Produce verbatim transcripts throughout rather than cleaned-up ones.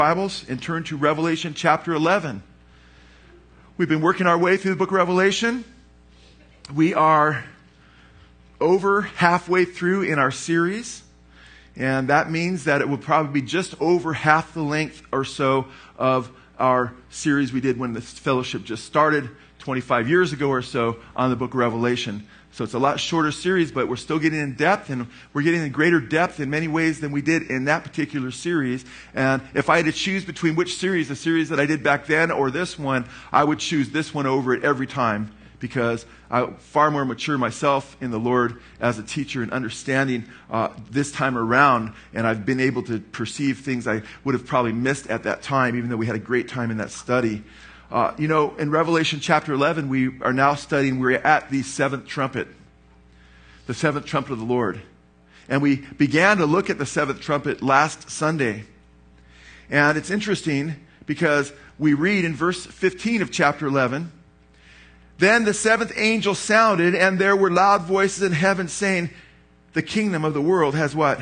Bibles and turn to Revelation chapter eleven. We've been working our way through the book of Revelation. We are over halfway through in our series, and that means that it will probably be just over half the length or so of our series we did when this fellowship just started twenty-five years ago or so on the book of Revelation. So it's a lot shorter series, but we're still getting in depth, and we're getting in greater depth in many ways than we did in that particular series. And if I had to choose between which series, the series that I did back then or this one, I would choose this one over it every time, because I'm far more mature myself in the Lord as a teacher and understanding uh, this time around, and I've been able to perceive things I would have probably missed at that time, even though we had a great time in that study. Uh, you know, in Revelation chapter eleven, we are now studying, we're at the seventh trumpet. The seventh trumpet of the Lord. And we began to look at the seventh trumpet last Sunday. And it's interesting because we read in verse fifteen of chapter eleven, "Then the seventh angel sounded, and there were loud voices in heaven saying, the kingdom of the world has" what?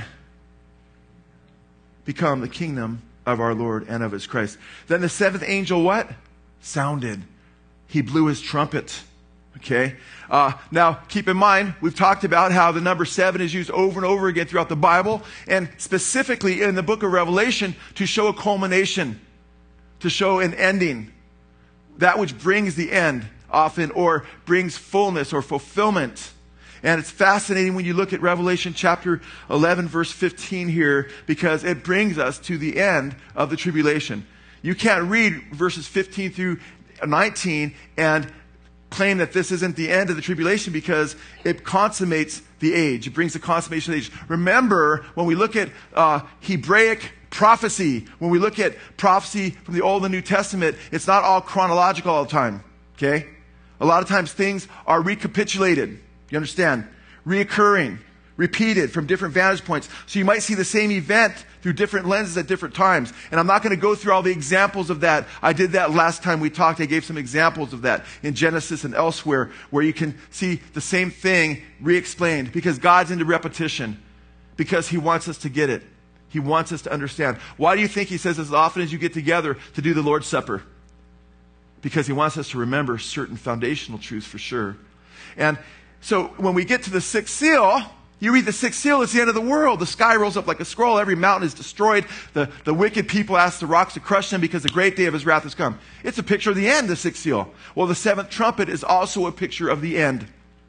"Become the kingdom of our Lord and of his Christ." Then the seventh angel what? Sounded. He blew his trumpet. Okay. Uh, now, keep in mind, we've talked about how the number seven is used over and over again throughout the Bible, and specifically in the book of Revelation to show a culmination, to show an ending. That which brings the end often, or brings fullness or fulfillment. And it's fascinating when you look at Revelation chapter eleven, verse fifteen here, because it brings us to the end of the tribulation. You can't read verses fifteen through nineteen and claim that this isn't the end of the tribulation, because it consummates the age. It brings the consummation of the age. Remember, when we look at uh, Hebraic prophecy, when we look at prophecy from the Old and New Testament, it's not all chronological all the time. Okay? A lot of times things are recapitulated. You understand? Reoccurring. Repeated from different vantage points. So you might see the same event through different lenses at different times. And I'm not going to go through all the examples of that. I did that last time we talked. I gave some examples of that in Genesis and elsewhere, where you can see the same thing re-explained, because God's into repetition, because he wants us to get it. He wants us to understand. Why do you think he says as often as you get together to do the Lord's Supper? Because he wants us to remember certain foundational truths for sure. And so when we get to the sixth seal, you read the sixth seal, it's the end of the world. The sky rolls up like a scroll. Every mountain is destroyed. The, the wicked people ask the rocks to crush them because the great day of his wrath has come. It's a picture of the end, the sixth seal. Well, the seventh trumpet is also a picture of the end.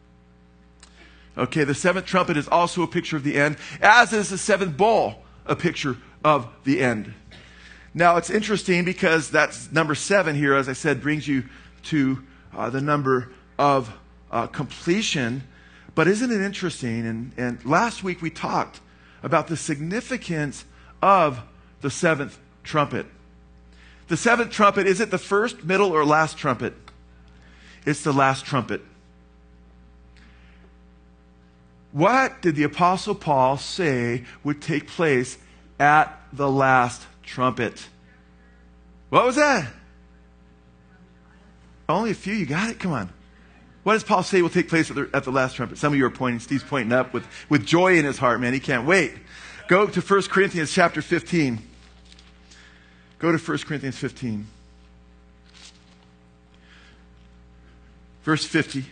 Okay, the seventh trumpet is also a picture of the end, as is the seventh bowl a picture of the end. Now, it's interesting because that's number seven here, as I said, brings you to uh, the number of uh, completion. But isn't it interesting? And, and last week we talked about the significance of the seventh trumpet. The seventh trumpet, is it the first, middle, or last trumpet? It's the last trumpet. What did the Apostle Paul say would take place at the last trumpet? What was that? Only a few. You got it? Come on. What does Paul say will take place at the, at the last trumpet? Some of you are pointing. Steve's pointing up with, with joy in his heart, man. He can't wait. Go to First Corinthians chapter fifteen. Go to First Corinthians fifteen. Verse fifty.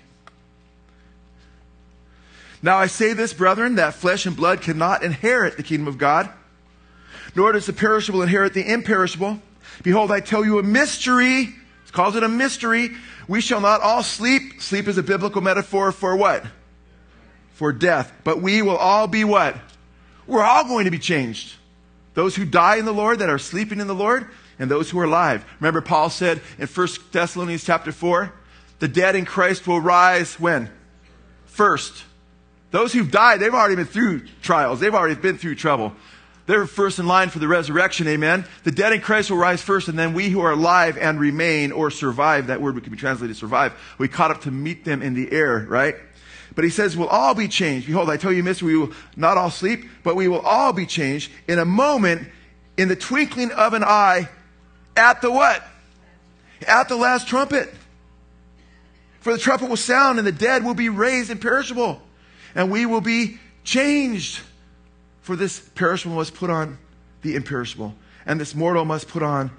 "Now I say this, brethren, that flesh and blood cannot inherit the kingdom of God, nor does the perishable inherit the imperishable. Behold, I tell you a mystery." It calls it a mystery. "We shall not all sleep." Sleep is a biblical metaphor for what? For death. "But we will all be" what? We're all going to be changed. Those who die in the Lord, that are sleeping in the Lord, and those who are alive. Remember, Paul said in First Thessalonians chapter four, the dead in Christ will rise when? First. Those who've died, they've already been through trials. They've already been through trouble. They're first in line for the resurrection, amen? The dead in Christ will rise first, and then we who are alive and remain, or survive, that word can be translated survive, we caught up to meet them in the air, right? But he says, we'll all be changed. "Behold, I tell you a mystery, we will not all sleep, but we will all be changed in a moment, in the twinkling of an eye, at the" what? At the last trumpet. "For the trumpet will sound, and the dead will be raised imperishable, and we will be changed. For this perishable must put on the imperishable, and this mortal must put on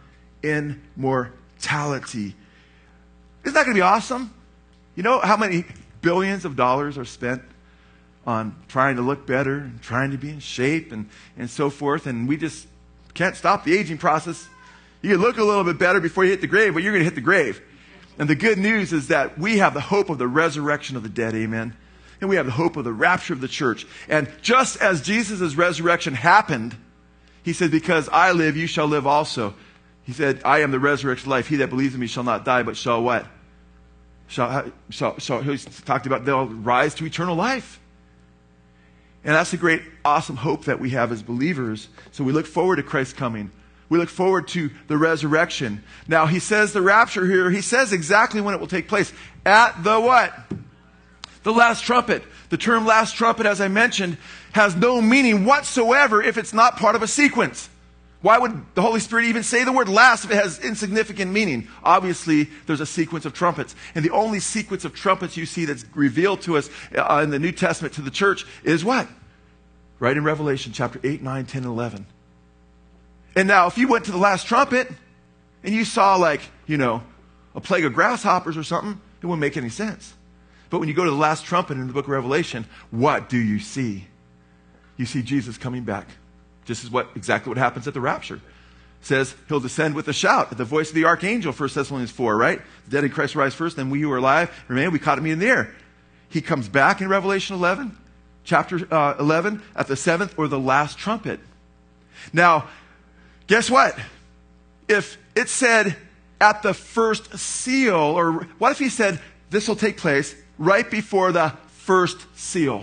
immortality. Isn't that going to be awesome? You know how many billions of dollars are spent on trying to look better and trying to be in shape and, and so forth, and we just can't stop the aging process. You can look a little bit better before you hit the grave, but you're going to hit the grave. And the good news is that we have the hope of the resurrection of the dead, amen? And we have the hope of the rapture of the church. And just as Jesus' resurrection happened, he said, because I live, you shall live also. He said, I am the resurrection life. He that believes in me shall not die, but shall what? Shall, shall, shall, he talked about they'll rise to eternal life. And that's the great, awesome hope that we have as believers. So we look forward to Christ's coming. We look forward to the resurrection. Now, he says the rapture here, he says exactly when it will take place. At the what? The last trumpet. The term last trumpet, as I mentioned, has no meaning whatsoever if it's not part of a sequence. Why would the Holy Spirit even say the word last if it has insignificant meaning? Obviously, there's a sequence of trumpets. And the only sequence of trumpets you see that's revealed to us uh, in the New Testament to the church is what? Right in Revelation chapter eight, nine, ten, and eleven. And now, if you went to the last trumpet and you saw like, you know, a plague of grasshoppers or something, it wouldn't make any sense. But when you go to the last trumpet in the book of Revelation, what do you see? You see Jesus coming back. This is what exactly what happens at the rapture. It says he'll descend with a shout at the voice of the archangel, First Thessalonians four, right? The dead in Christ rise first, then we who are alive remain, we caught him in the air. He comes back in Revelation eleven, chapter uh, eleven, at the seventh or the last trumpet. Now, guess what? If it said at the first seal, or what if he said this will take place right before the first seal?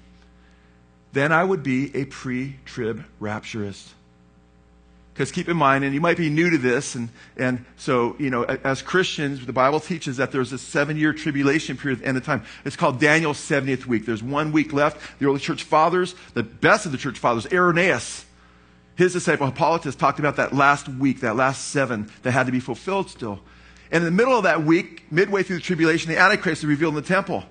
Then I would be a pre-trib rapturist. Because keep in mind, and you might be new to this, and, and so, you know, as Christians, the Bible teaches that there's a seven-year tribulation period at the end of time. It's called Daniel's seventieth week. There's one week left. The early church fathers, the best of the church fathers, Irenaeus, his disciple Hippolytus, talked about that last week, that last seven that had to be fulfilled still. And in the middle of that week, midway through the tribulation, the Antichrist is revealed in the temple.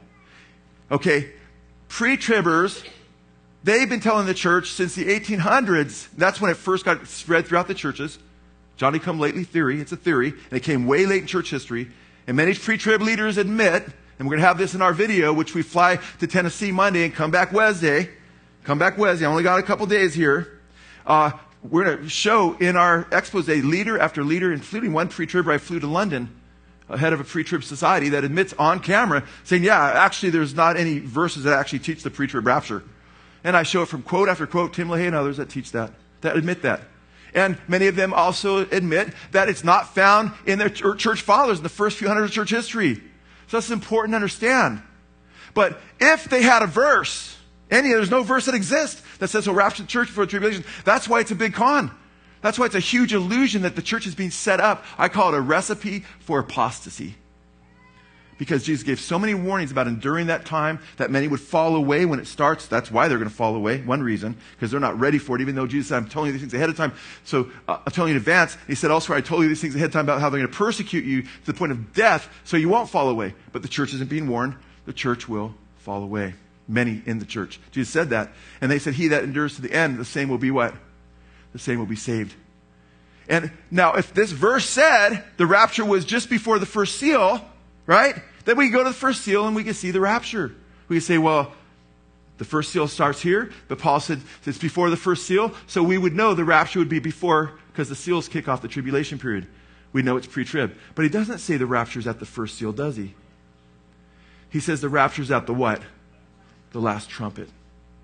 Okay, pre-tribbers, they've been telling the church since the eighteen hundreds, that's when it first got spread throughout the churches. Johnny come lately theory, it's a theory, and it came way late in church history. And many pre-trib leaders admit, and we're going to have this in our video, which we fly to Tennessee Monday and come back Wednesday. Come back Wednesday, I only got a couple days here. Uh, we're going to show in our expose leader after leader, including one pre-tribber I flew to London, head of a pre-trib society, that admits on camera, saying, yeah, actually there's not any verses that actually teach the pre-trib rapture. And I show it from quote after quote, Tim LaHaye and others that teach that, that admit that. And many of them also admit that it's not found in their church fathers in the first few hundred of church history. So that's important to understand. But if they had a verse, any, there's no verse that exists that says we'll rapture the church before the tribulation. That's why it's a big con. That's why it's a huge illusion that the church is being set up. I call it a recipe for apostasy. Because Jesus gave so many warnings about enduring that time that many would fall away when it starts. That's why they're going to fall away. One reason, because they're not ready for it, even though Jesus said, I'm telling you these things ahead of time. So uh, I'm telling you in advance. He said elsewhere, I told you these things ahead of time about how they're going to persecute you to the point of death so you won't fall away. But the church isn't being warned. The church will fall away. Many in the church. Jesus said that. And they said, he that endures to the end, the same will be what? The same will be saved. And now, if this verse said the rapture was just before the first seal, right? Then we go to the first seal and we can see the rapture. We can say, well, the first seal starts here, but Paul said it's before the first seal, so we would know the rapture would be before, because the seals kick off the tribulation period. We know it's pre-trib. But he doesn't say the rapture's at the first seal, does he? He says the rapture's at the what? The last trumpet.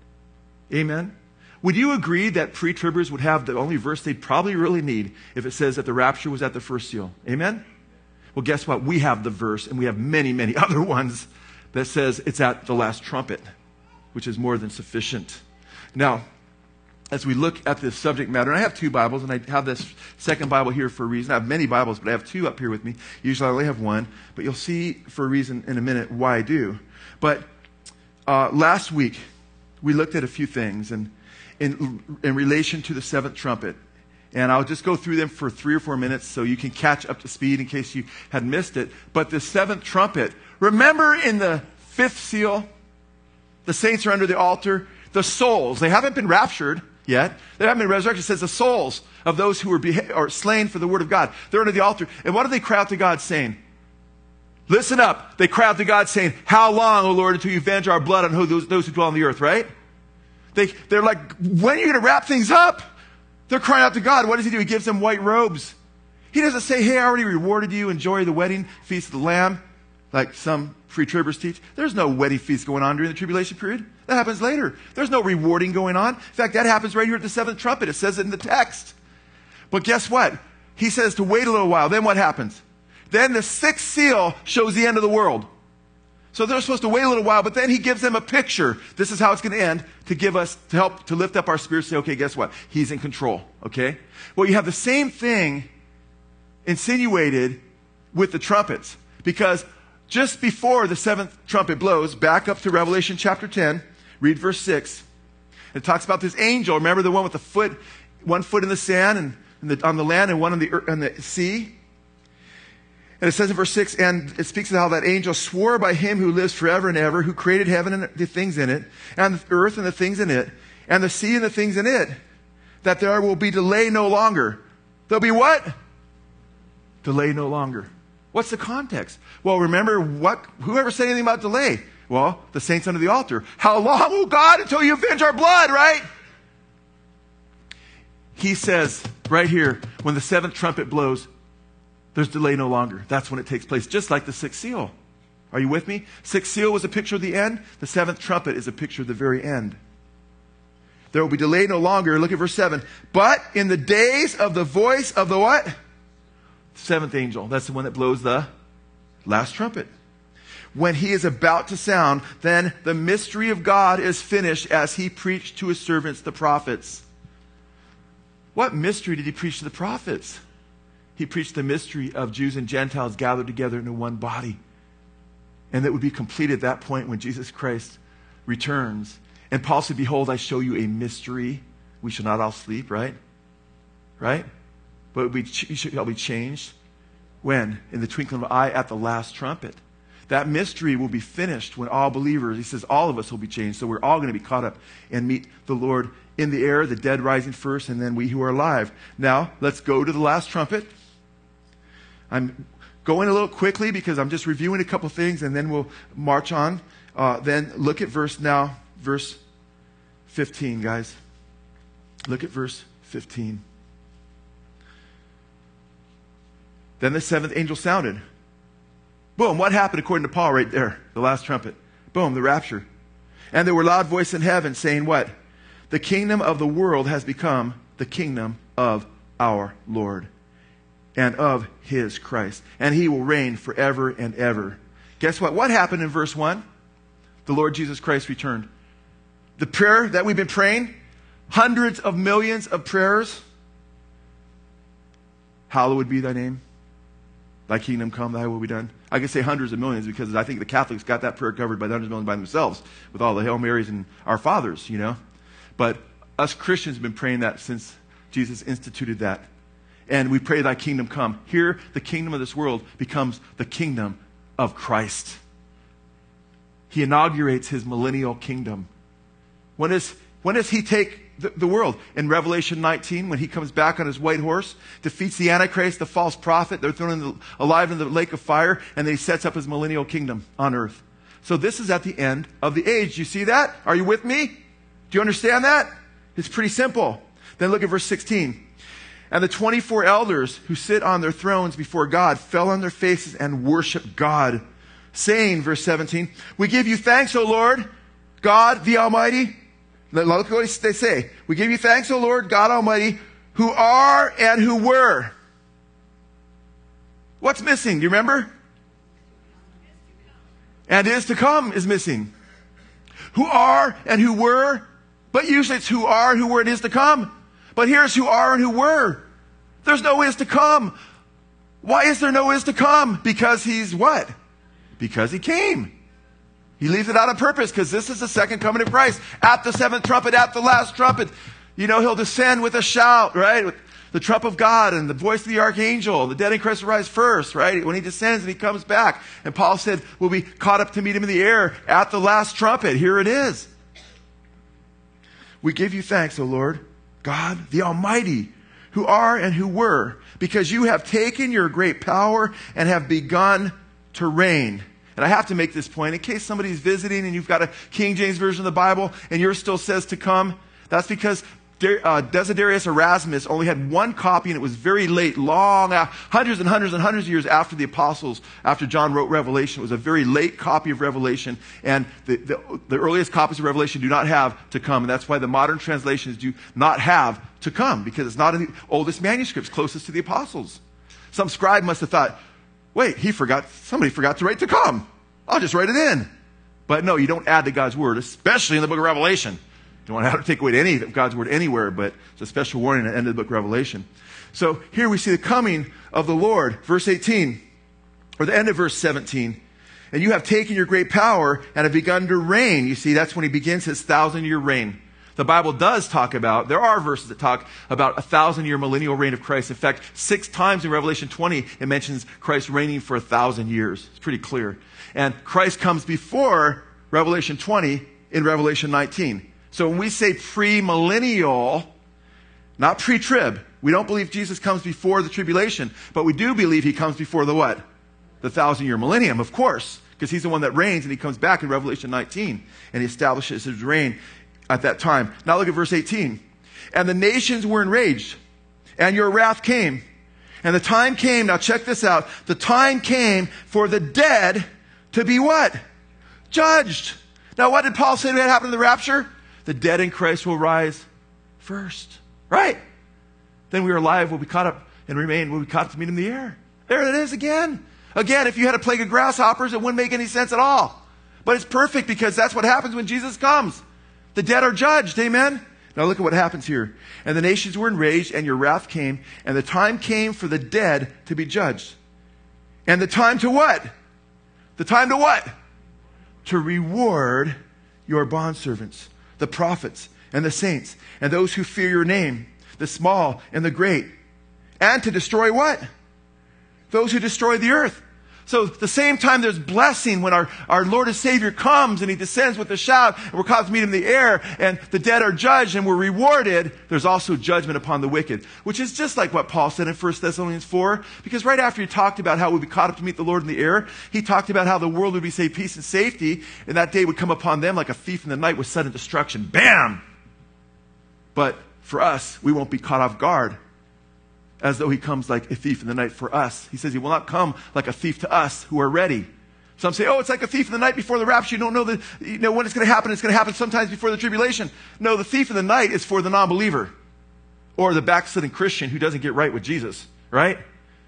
Amen? Would you agree that pre-tribbers would have the only verse they'd probably really need if it says that the rapture was at the first seal? Amen? Well, guess what? We have the verse, and we have many, many other ones that says it's at the last trumpet, which is more than sufficient. Now, as we look at this subject matter, and I have two Bibles, and I have this second Bible here for a reason. I have many Bibles, but I have two up here with me. Usually I only have one, but you'll see for a reason in a minute why I do. But uh, last week, we looked at a few things and in, in relation to the seventh trumpet. And I'll just go through them for three or four minutes so you can catch up to speed in case you had missed it. But the seventh trumpet, remember in the fifth seal, the saints are under the altar. The souls, they haven't been raptured. yet. They haven't been resurrected. It says the souls of those who were beha- or slain for the word of God. They're under the altar. And what do they cry out to God saying? Listen up. They cry out to God saying, how long, O Lord, until you avenge our blood on who, those, those who dwell on the earth, right? They, they're like, when are you going to wrap things up? They're crying out to God. What does he do? He gives them white robes. He doesn't say, hey, I already rewarded you. Enjoy the wedding feast of the Lamb, like some free tribbers teach. There's no wedding feast going on during the tribulation period. That happens later. There's no rewarding going on. In fact, that happens right here at the seventh trumpet. It says it in the text. But guess what? He says to wait a little while. Then what happens? Then the sixth seal shows the end of the world. So they're supposed to wait a little while, but then he gives them a picture. This is how it's going to end, to give us, to help, to lift up our spirits, say, okay, guess what? He's in control, okay? Well, you have the same thing insinuated with the trumpets, because just before the seventh trumpet blows, back up to Revelation chapter ten, read verse six. It talks about this angel. Remember the one with the foot, one foot in the sand and, and the, on the land and one on the, on the sea? And it says in verse six, and it speaks of how that angel swore by him who lives forever and ever, who created heaven and the things in it, and the earth and the things in it, and the sea and the things in it, that there will be delay no longer. There'll be what? Delay no longer. What's the context? Well, remember what? Whoever said anything about delay? Well, the saints under the altar. How long, oh God, until you avenge our blood, right? He says right here, when the seventh trumpet blows, there's delay no longer. That's when it takes place, just like the sixth seal. Are you with me? Sixth seal was a picture of the end. The seventh trumpet is a picture of the very end. There will be delay no longer. Look at verse seven. But in the days of the voice of the what? Seventh angel. That's the one that blows the last trumpet. When he is about to sound, then the mystery of God is finished, as he preached to his servants, the prophets. What mystery did he preach to the prophets? He preached the mystery of Jews and Gentiles gathered together into one body. And that would be complete at that point when Jesus Christ returns. And Paul said, behold, I show you a mystery. We shall not all sleep, right? Right? But we shall be changed. When? In the twinkling of an eye, at the last trumpet. That mystery will be finished when all believers, he says, all of us will be changed. So we're all going to be caught up and meet the Lord in the air, the dead rising first, and then we who are alive. Now, let's go to the last trumpet. I'm going a little quickly because I'm just reviewing a couple things, and then we'll march on. Uh, then look at verse now, verse fifteen, guys. Look at verse fifteen. Then the seventh angel sounded. Boom, what happened according to Paul right there? The last trumpet. Boom, the rapture. And there were loud voices in heaven saying what? The kingdom of the world has become the kingdom of our Lord and of his Christ. And he will reign forever and ever. Guess what? What happened in verse one? The Lord Jesus Christ returned. The prayer that we've been praying, hundreds of millions of prayers. Hallowed be thy name. Thy kingdom come, thy will be done. I can say hundreds of millions because I think the Catholics got that prayer covered by the hundreds of millions by themselves with all the Hail Marys and our fathers, you know. But us Christians have been praying that since Jesus instituted that. And we pray thy kingdom come. Here, the kingdom of this world becomes the kingdom of Christ. He inaugurates his millennial kingdom. When is, when does he take the, the world? In Revelation nineteen, when he comes back on his white horse, defeats the Antichrist, the false prophet. They're thrown in the, alive in the lake of fire, and then he sets up his millennial kingdom on earth. So this is at the end of the age. You see that? Are you with me? Do you understand that? It's pretty simple. Then look at verse sixteen. And the twenty-four elders who sit on their thrones before God fell on their faces and worshiped God, saying, verse seventeen, we give you thanks, O Lord, God the Almighty. Look at what they say. We give you thanks, O Lord, God Almighty, who are and who were. What's missing? Do you remember? And is to come is missing. Who are and who were. But usually it's who are, who were, and is to come. But here's who are and who were. There's no is to come. Why is there no is to come? Because he's what? Because he came. He leaves it out on purpose because this is the second coming of Christ. At the seventh trumpet, at the last trumpet, you know, he'll descend with a shout, right? With the trump of God and the voice of the archangel. The dead in Christ will rise first, right? When he descends and he comes back. And Paul said, we'll be caught up to meet him in the air at the last trumpet. Here it is. We give you thanks, O Lord, God, the Almighty, who are and who were, because you have taken your great power and have begun to reign. And I have to make this point in case somebody's visiting and you've got a King James Version of the Bible and yours still says to come. That's because uh, Desiderius Erasmus only had one copy, and it was very late, long, uh, hundreds and hundreds and hundreds of years after the apostles, after John wrote Revelation. It was a very late copy of Revelation, and the, the, the earliest copies of Revelation do not have to come, and that's why the modern translations do not have to come, because it's not in the oldest manuscripts closest to the apostles. Some scribe must have thought, wait, he forgot, somebody forgot to write to come. I'll just write it in. But no, you don't add to God's word, especially in the book of Revelation. You don't want to take away any of God's word anywhere, but it's a special warning at the end of the book of Revelation. So here we see the coming of the Lord, verse eighteen, or the end of verse seventeen. And you have taken your great power and have begun to reign. You see, that's when he begins his thousand-year reign. The Bible does talk about, there are verses that talk about a thousand-year millennial reign of Christ. In fact, six times in Revelation twenty, it mentions Christ reigning for a thousand years. It's pretty clear. And Christ comes before Revelation twenty in Revelation nineteen. So when we say premillennial, not pre-trib, we don't believe Jesus comes before the tribulation, but we do believe he comes before the what? The thousand-year millennium, of course, because he's the one that reigns, and he comes back in Revelation nineteen, and he establishes his reign at that time. Now look at verse eighteen. And the nations were enraged, and your wrath came. And the time came, now check this out, the time came for the dead to be what? Judged. Now what did Paul say would happen in the rapture? The dead in Christ will rise first. Right? Then we are alive, will be caught up and remain, will be caught up to meet him in the air. There it is again. Again, if you had a plague of grasshoppers, it wouldn't make any sense at all. But it's perfect because that's what happens when Jesus comes. The dead are judged. Amen? Now look at what happens here. And the nations were enraged, and your wrath came, and the time came for the dead to be judged. And the time to what? The time to what? To reward your bondservants, the prophets and the saints, and those who fear your name, the small and the great. And to destroy what? Those who destroy the earth. So at the same time there's blessing when our, our Lord and Savior comes and he descends with a shout, and we're called to meet him in the air, and the dead are judged and we're rewarded, there's also judgment upon the wicked. Which is just like what Paul said in First Thessalonians four, because right after he talked about how we'd be caught up to meet the Lord in the air, he talked about how the world would be saved peace and safety, and that day would come upon them like a thief in the night with sudden destruction. Bam! But for us, we won't be caught off guard, as though he comes like a thief in the night for us. He says he will not come like a thief to us who are ready. Some say, oh, it's like a thief in the night before the rapture. You don't know, the, you know when it's going to happen. It's going to happen sometimes before the tribulation. No, the thief in the night is for the non-believer or the backsliding Christian who doesn't get right with Jesus, right?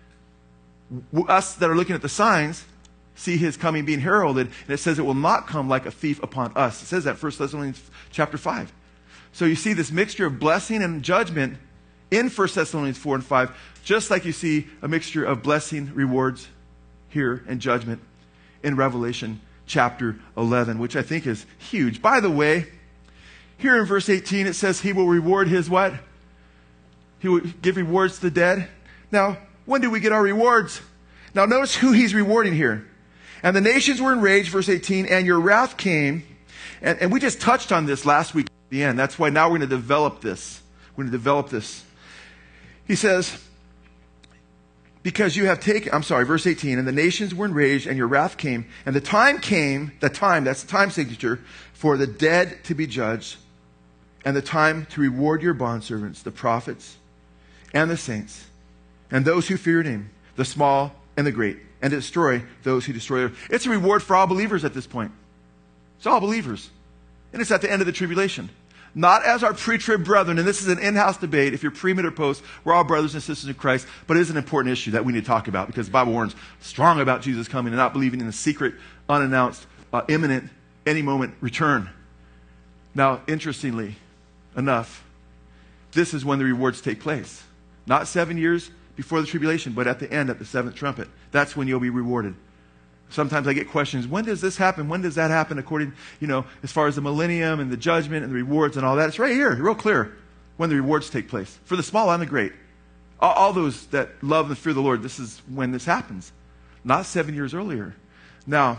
Us that are looking at the signs see his coming being heralded, and it says it will not come like a thief upon us. It says that in First Thessalonians chapter five. So you see this mixture of blessing and judgment in First Thessalonians four and five, just like you see a mixture of blessing, rewards here, and judgment in Revelation chapter eleven, which I think is huge. By the way, here in verse eighteen, it says he will reward his what? He will give rewards to the dead. Now, when do we get our rewards? Now, notice who he's rewarding here. And the nations were enraged, verse eighteen, and your wrath came. And, and we just touched on this last week at the end. That's why now we're going to develop this. We're going to develop this. He says, because you have taken, I'm sorry, verse eighteen, and the nations were enraged, and your wrath came, and the time came, the time, that's the time signature, for the dead to be judged, and the time to reward your bondservants, the prophets and the saints, and those who fear your name, the small and the great, and to destroy those who destroy it. It's a reward for all believers at this point. It's all believers. And it's at the end of the tribulation. Not as our pre-trib brethren, and this is an in-house debate, if you're pre-mid or post, we're all brothers and sisters in Christ, but it is an important issue that we need to talk about because the Bible warns strong about Jesus coming and not believing in the secret, unannounced, uh, imminent, any moment return. Now, interestingly enough, this is when the rewards take place. Not seven years before the tribulation, but at the end, at the seventh trumpet. That's when you'll be rewarded. Sometimes I get questions, when does this happen? When does that happen according, you know, as far as the millennium and the judgment and the rewards and all that? It's right here, real clear, when the rewards take place. For the small and the great. All, all those that love and fear the Lord, this is when this happens. Not seven years earlier. Now,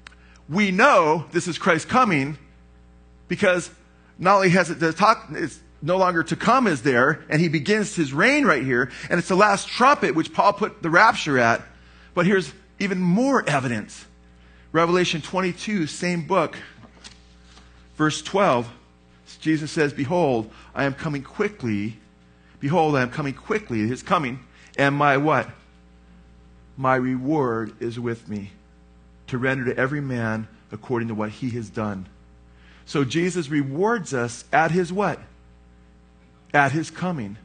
we know this is Christ coming because not only has it the talk, it's no longer to come is there, and he begins his reign right here, and it's the last trumpet, which Paul put the rapture at. But here's even more evidence. Revelation twenty-two, same book, verse twelve, Jesus says, behold, I am coming quickly. Behold, I am coming quickly. His coming, and my what? My reward is with me, to render to every man according to what he has done. So Jesus rewards us at his what? At his coming.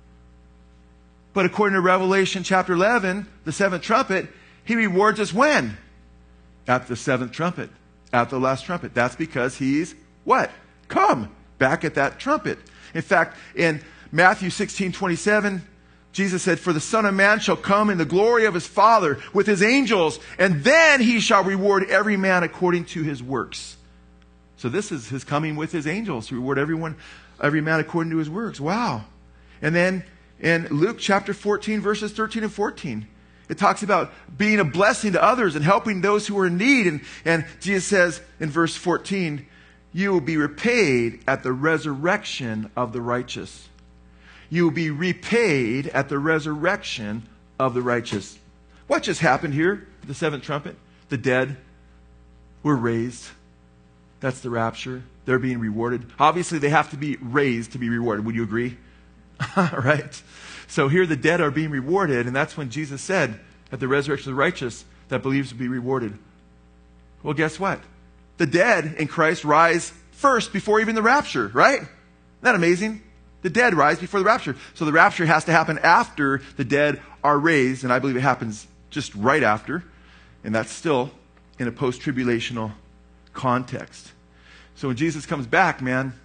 But according to Revelation chapter eleven, the seventh trumpet, he rewards us when? At the seventh trumpet. At the last trumpet. That's because he's what? Come. Back at that trumpet. In fact, in Matthew sixteen twenty-seven, Jesus said, for the Son of Man shall come in the glory of his Father with his angels, and then he shall reward every man according to his works. So this is his coming with his angels to reward everyone, every man according to his works. Wow. And then in Luke chapter fourteen, verses thirteen and fourteen, it talks about being a blessing to others and helping those who are in need. And, and Jesus says in verse fourteen, you will be repaid at the resurrection of the righteous. You will be repaid at the resurrection of the righteous. What just happened here? The seventh trumpet. The dead were raised. That's the rapture. They're being rewarded. Obviously, they have to be raised to be rewarded. Would you agree? Right? So here the dead are being rewarded, and that's when Jesus said at the resurrection of the righteous that believers will be rewarded. Well, guess what? The dead in Christ rise first before even the rapture, right? Isn't that amazing? The dead rise before the rapture. So the rapture has to happen after the dead are raised, and I believe it happens just right after, and that's still in a post-tribulational context. So when Jesus comes back, man,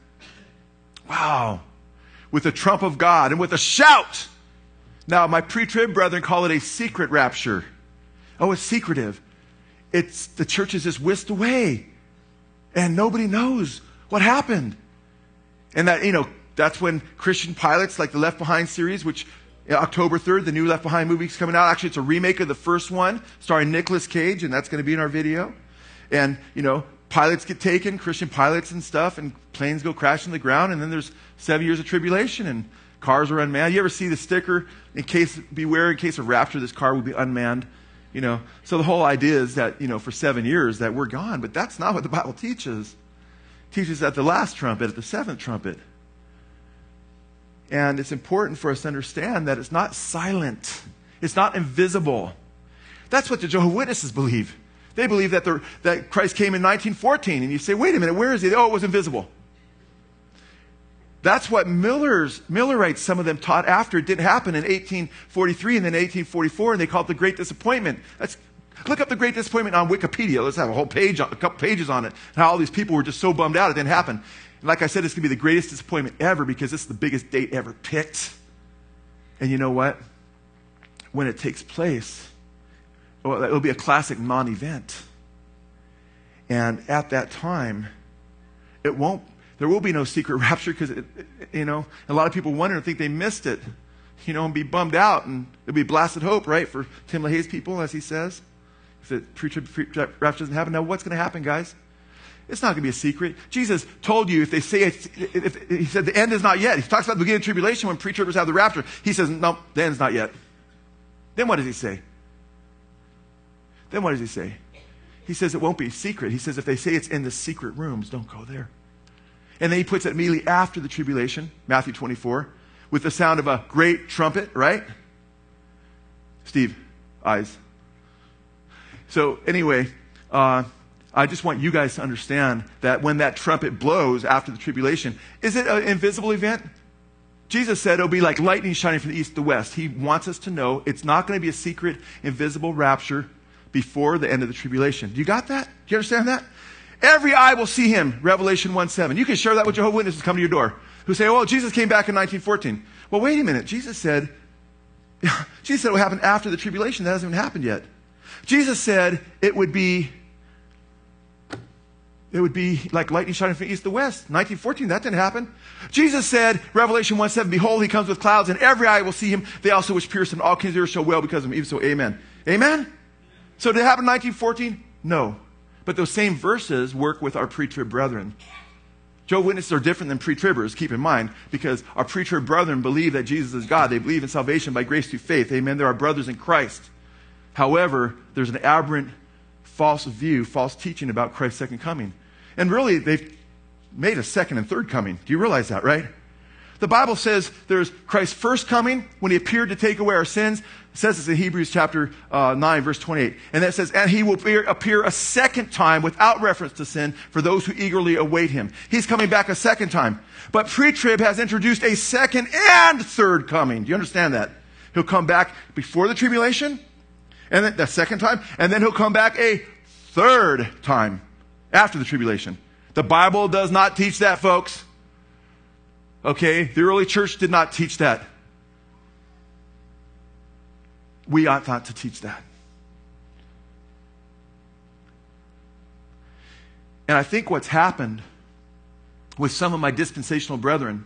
wow, with the trump of God and with a shout. Now, my pre-trib brethren call it a secret rapture. Oh, it's secretive. It's the church is just whisked away, and nobody knows what happened. And that, you know, that's when Christian pilots, like the Left Behind series, which October third, the new Left Behind movie is coming out. Actually, it's a remake of the first one, starring Nicolas Cage, and that's going to be in our video. And, you know, pilots get taken, Christian pilots and stuff, and planes go crashing to the ground, and then there's seven years of tribulation, and cars are unmanned. You ever see the sticker, in case, beware, in case of rapture, this car will be unmanned? You know, so the whole idea is that, you know, for seven years that we're gone, but that's not what the Bible teaches. It teaches at the last trumpet, at the seventh trumpet. And it's important for us to understand that it's not silent. It's not invisible. That's what the Jehovah's Witnesses believe. They believe that, the, that Christ came in nineteen fourteen, and you say, wait a minute, where is he? Oh, it was invisible. That's what Miller's, Millerites, some of them taught after. It didn't happen in eighteen forty-three and then eighteen forty-four, and they call it the Great Disappointment. That's, look up the Great Disappointment on Wikipedia. Let's have a whole page, a couple pages on it, and how all these people were just so bummed out it didn't happen. And like I said, it's going to be the greatest disappointment ever because it's the biggest date ever picked. And you know what? When it takes place, well, it'll be a classic non-event. And at that time, it won't, there will be no secret rapture because, you know, a lot of people wonder and think they missed it, you know, and be bummed out. And it'll be blasted hope, right, for Tim LaHaye's people, as he says, if the pre-trib rapture doesn't happen. Now, what's going to happen, guys? It's not going to be a secret. Jesus told you if they say it's, if, if, he said the end is not yet. He talks about the beginning of tribulation when pre-tribbers have the rapture. He says, no, the end's not yet. Then what does he say? Then what does he say? He says it won't be secret. He says if they say it's in the secret rooms, don't go there. And then he puts it immediately after the tribulation, Matthew twenty-four, with the sound of a great trumpet, right? Steve, eyes. So anyway, uh, I just want you guys to understand that when that trumpet blows after the tribulation, is it an invisible event? Jesus said it'll be like lightning shining from the east to the west. He wants us to know it's not going to be a secret, invisible rapture before the end of the tribulation. Do you got that? Do you understand that? Every eye will see him, Revelation one seven. You can share that with Jehovah's Witnesses come to your door who say, oh, Jesus came back in nineteen fourteen. Well, wait a minute. Jesus said, Jesus said it would happen after the tribulation. That hasn't even happened yet. Jesus said it would be It would be like lightning shining from east to west. nineteen fourteen, that didn't happen. Jesus said, Revelation one seven, behold, he comes with clouds, and every eye will see him. They also which pierced him, all kings of the earth shall wail because of him. Even so, amen. Amen? So did it happen in nineteen fourteen? No. But those same verses work with our pre-trib brethren. Jehovah's Witnesses are different than pre-tribbers, keep in mind, because our pre-trib brethren believe that Jesus is God. They believe in salvation by grace through faith. Amen. They're our brothers in Christ. However, there's an aberrant, false view, false teaching about Christ's second coming. And really, they've made a second and third coming. Do you realize that, right? The Bible says there's Christ's first coming when he appeared to take away our sins. It says this in Hebrews chapter uh, nine, verse twenty-eight. And that says, and he will appear, appear a second time without reference to sin for those who eagerly await him. He's coming back a second time. But pre-trib has introduced a second and third coming. Do you understand that? He'll come back before the tribulation, and then the second time, and then he'll come back a third time after the tribulation. The Bible does not teach that, folks. Okay, the early church did not teach that. We ought not to teach that. And I think what's happened with some of my dispensational brethren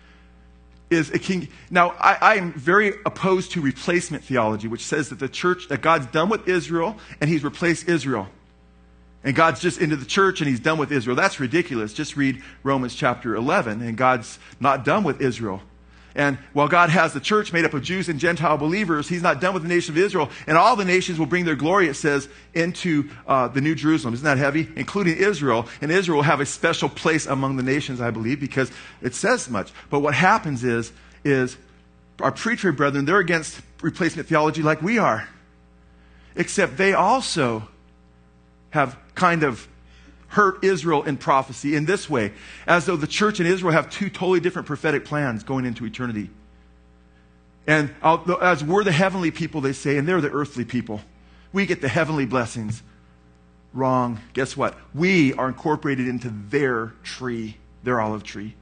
is a king. Now, I, I am very opposed to replacement theology, which says that the church, that God's done with Israel and he's replaced Israel. And God's just into the church and he's done with Israel. That's ridiculous. Just read Romans chapter eleven, and God's not done with Israel. And while God has the church made up of Jews and Gentile believers, he's not done with the nation of Israel. And all the nations will bring their glory, it says, into uh, the New Jerusalem. Isn't that heavy? Including Israel. And Israel will have a special place among the nations, I believe, because it says much. But what happens is, is our pre-trib brethren, they're against replacement theology like we are. Except they also have kind of hurt Israel in prophecy in this way, as though the church and Israel have two totally different prophetic plans going into eternity. And as we're the heavenly people, they say, and they're the earthly people. We get the heavenly blessings. Wrong. Guess what? We are incorporated into their tree, their olive tree.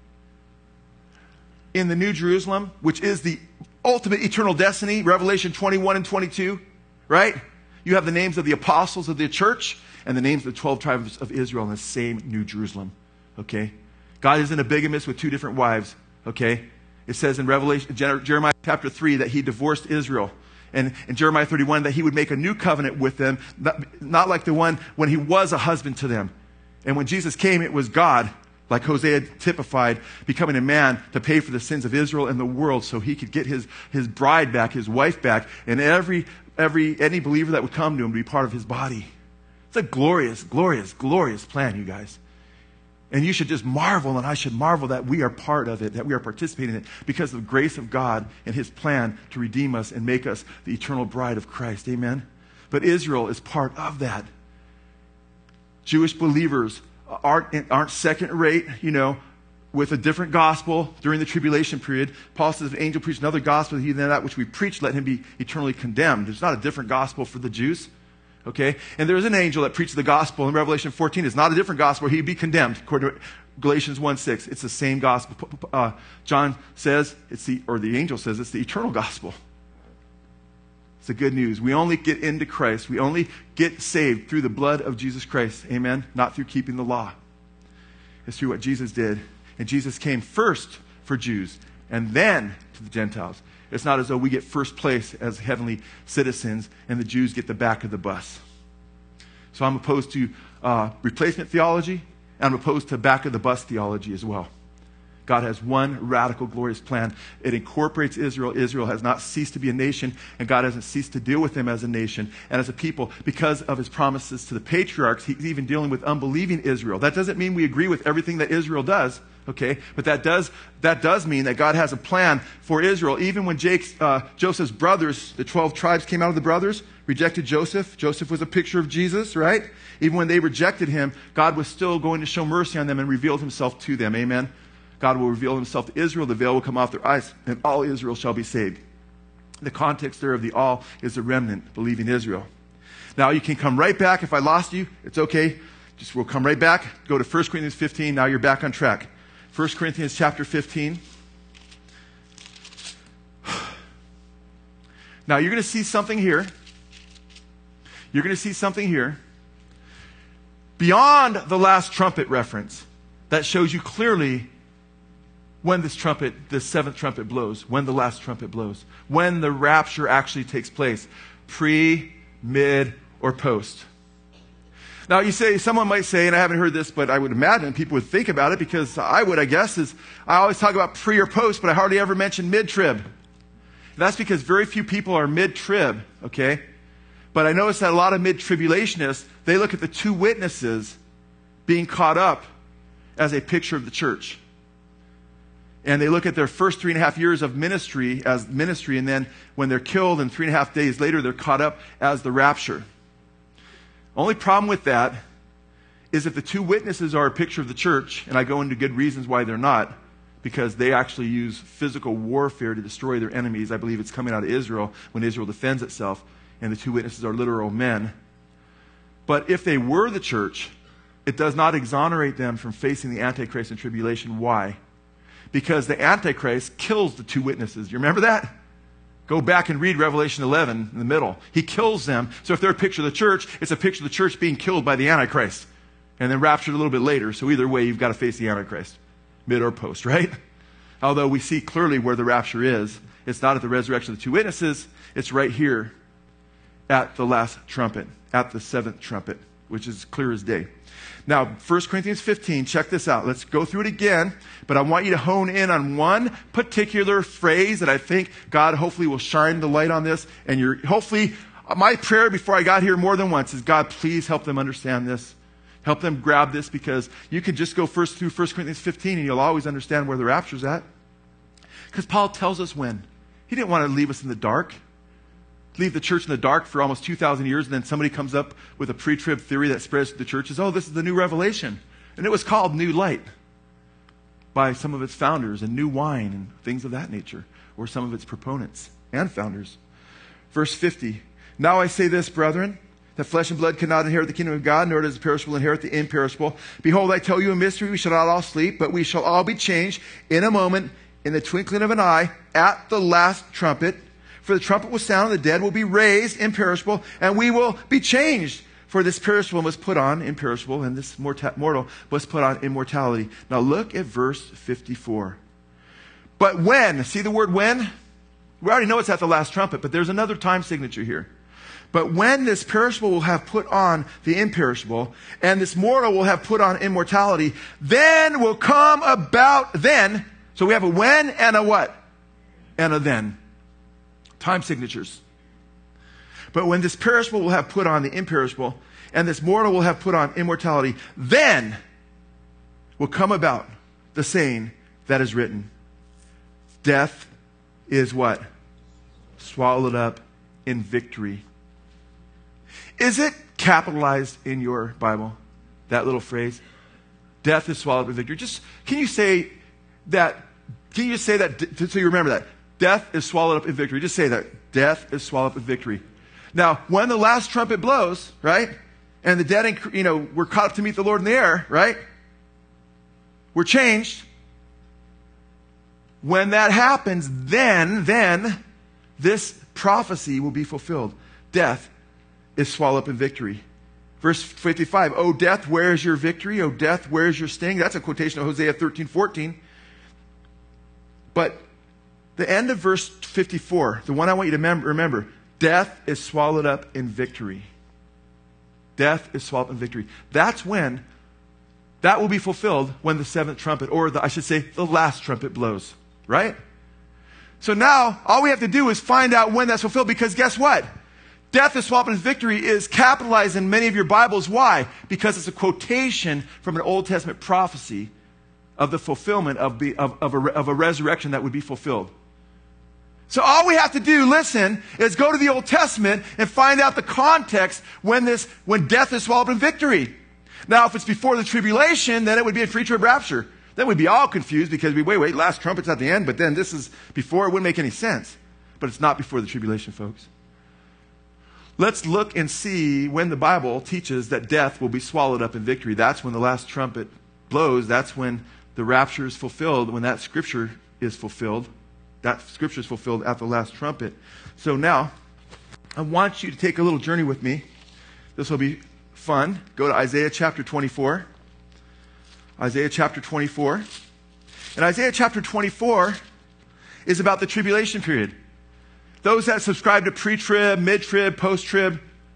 In the New Jerusalem, which is the ultimate eternal destiny, Revelation twenty-one and twenty-two, right? You have the names of the apostles of the church and the names of the twelve tribes of Israel in the same New Jerusalem. Okay? God isn't a bigamist with two different wives. Okay? It says in Revelation, Jeremiah chapter three that he divorced Israel. And in Jeremiah thirty-one that he would make a new covenant with them, not, not like the one when he was a husband to them. And when Jesus came, it was God, like Hosea typified, becoming a man to pay for the sins of Israel and the world so he could get his, his bride back, his wife back, and every, every any believer that would come to him to be part of his body. It's a glorious, glorious, glorious plan, you guys. And you should just marvel, and I should marvel that we are part of it, that we are participating in it because of the grace of God and his plan to redeem us and make us the eternal bride of Christ. Amen? But Israel is part of that. Jewish believers aren't, aren't second rate, you know, with a different gospel during the tribulation period. Paul says, if an angel preached another gospel than that which we preach, let him be eternally condemned. There's not a different gospel for the Jews. Okay? And there's an angel that preached the gospel in Revelation fourteen. It's not a different gospel. He'd be condemned, according to Galatians one six. It's the same gospel. Uh, John says, it's the, or the angel says, it's the eternal gospel. It's the good news. We only get into Christ. We only get saved through the blood of Jesus Christ. Amen? Not through keeping the law. It's through what Jesus did. And Jesus came first for Jews and then to the Gentiles. It's not as though we get first place as heavenly citizens and the Jews get the back of the bus. So I'm opposed to uh, replacement theology, and I'm opposed to back of the bus theology as well. God has one radical, glorious plan. It incorporates Israel. Israel has not ceased to be a nation, and God hasn't ceased to deal with them as a nation and as a people because of his promises to the patriarchs. He's even dealing with unbelieving Israel. That doesn't mean we agree with everything that Israel does, okay? But that does that does mean that God has a plan for Israel. Even when Jake's, uh, Joseph's brothers, the twelve tribes came out of the brothers, rejected Joseph. Joseph was a picture of Jesus, right? Even when they rejected him, God was still going to show mercy on them and revealed himself to them. Amen? God will reveal himself to Israel. The veil will come off their eyes, and all Israel shall be saved. The context there of the all is the remnant, believing Israel. Now, you can come right back. If I lost you, it's okay. Just we'll come right back. Go to First Corinthians fifteen. Now you're back on track. First Corinthians chapter fifteen. Now, you're going to see something here. You're going to see something here. Beyond the last trumpet reference, that shows you clearly when this trumpet, this seventh trumpet blows, when the last trumpet blows, when the rapture actually takes place, pre, mid, or post. Now you say, someone might say, and I haven't heard this, but I would imagine people would think about it, because I would, I guess, is I always talk about pre or post, but I hardly ever mention mid-trib. That's because very few people are mid-trib, okay? But I notice that a lot of mid-tribulationists, they look at the two witnesses being caught up as a picture of the church. And they look at their first three and a half years of ministry as ministry, and then when they're killed and three and a half days later, they're caught up as the rapture. Only problem with that is if the two witnesses are a picture of the church, and I go into good reasons why they're not, because they actually use physical warfare to destroy their enemies. I believe it's coming out of Israel when Israel defends itself, and the two witnesses are literal men. But if they were the church, it does not exonerate them from facing the Antichrist and tribulation. Why? Because the Antichrist kills the two witnesses. You remember that? Go back and read Revelation eleven in the middle. He kills them. So if they're a picture of the church, it's a picture of the church being killed by the Antichrist. And then raptured a little bit later. So either way, you've got to face the Antichrist. Mid or post, right? Although we see clearly where the rapture is. It's not at the resurrection of the two witnesses. It's right here at the last trumpet. At the seventh trumpet. Which is clear as day. Now, First Corinthians fifteen, check this out. Let's go through it again, but I want you to hone in on one particular phrase that I think God hopefully will shine the light on this. And you're, hopefully, my prayer before I got here more than once is, God, please help them understand this. Help them grab this, because you can just go first through First Corinthians fifteen and you'll always understand where the rapture's at. Because Paul tells us when. He didn't want to leave us in the dark. Leave the church in the dark for almost two thousand years, and then somebody comes up with a pre-trib theory that spreads to the churches. Oh, this is the new revelation. And it was called New Light by some of its founders, and New Wine and things of that nature, or some of its proponents and founders. Verse fifty, now I say this, brethren, that flesh and blood cannot inherit the kingdom of God, nor does the perishable inherit the imperishable. Behold, I tell you a mystery, we shall not all sleep, but we shall all be changed in a moment, in the twinkling of an eye, at the last trumpet. For the trumpet will sound, and the dead will be raised imperishable, and we will be changed. For this perishable must put on imperishable, and this morta- mortal must put on immortality. Now look at verse fifty-four. But when, see the word when? We already know it's at the last trumpet, but there's another time signature here. But when this perishable will have put on the imperishable, and this mortal will have put on immortality, then will come about then. So we have a when and a what? And a then. Time signatures. But when this perishable will have put on the imperishable, and this mortal will have put on immortality, then will come about the saying that is written. Death is what? Swallowed up in victory. Is it capitalized in your Bible? That little phrase? Death is swallowed up in victory. Just, can you say that, can you say that, so you remember that? Death is swallowed up in victory. Just say that. Death is swallowed up in victory. Now, when the last trumpet blows, right? And the dead, you know, we're caught up to meet the Lord in the air, right? We're changed. When that happens, then, then, this prophecy will be fulfilled. Death is swallowed up in victory. Verse fifty-five, O death, where is your victory? O death, where is your sting? That's a quotation of Hosea thirteen fourteen. But the end of verse fifty-four, the one I want you to mem- remember, death is swallowed up in victory. Death is swallowed up in victory. That's when, that will be fulfilled when the seventh trumpet, or the, I should say, the last trumpet blows. Right? So now, all we have to do is find out when that's fulfilled, because guess what? Death is swallowed up in victory is capitalized in many of your Bibles. Why? Because it's a quotation from an Old Testament prophecy of the fulfillment of, the, of, of, a, of a resurrection that would be fulfilled. So all we have to do, listen, is go to the Old Testament and find out the context when this, when death is swallowed up in victory. Now, if it's before the tribulation, then it would be a pre-trib rapture. Then we'd be all confused because we, wait, wait, last trumpet's at the end, but then this is before. It wouldn't make any sense. But it's not before the tribulation, folks. Let's look and see when the Bible teaches that death will be swallowed up in victory. That's when the last trumpet blows. That's when the rapture is fulfilled, when that scripture is fulfilled. That scripture is fulfilled at the last trumpet. So now, I want you to take a little journey with me. This will be fun. Go to Isaiah chapter twenty-four. Isaiah chapter twenty-four. And Isaiah chapter twenty-four is about the tribulation period. Those that subscribe to pre-trib, mid-trib, post-trib,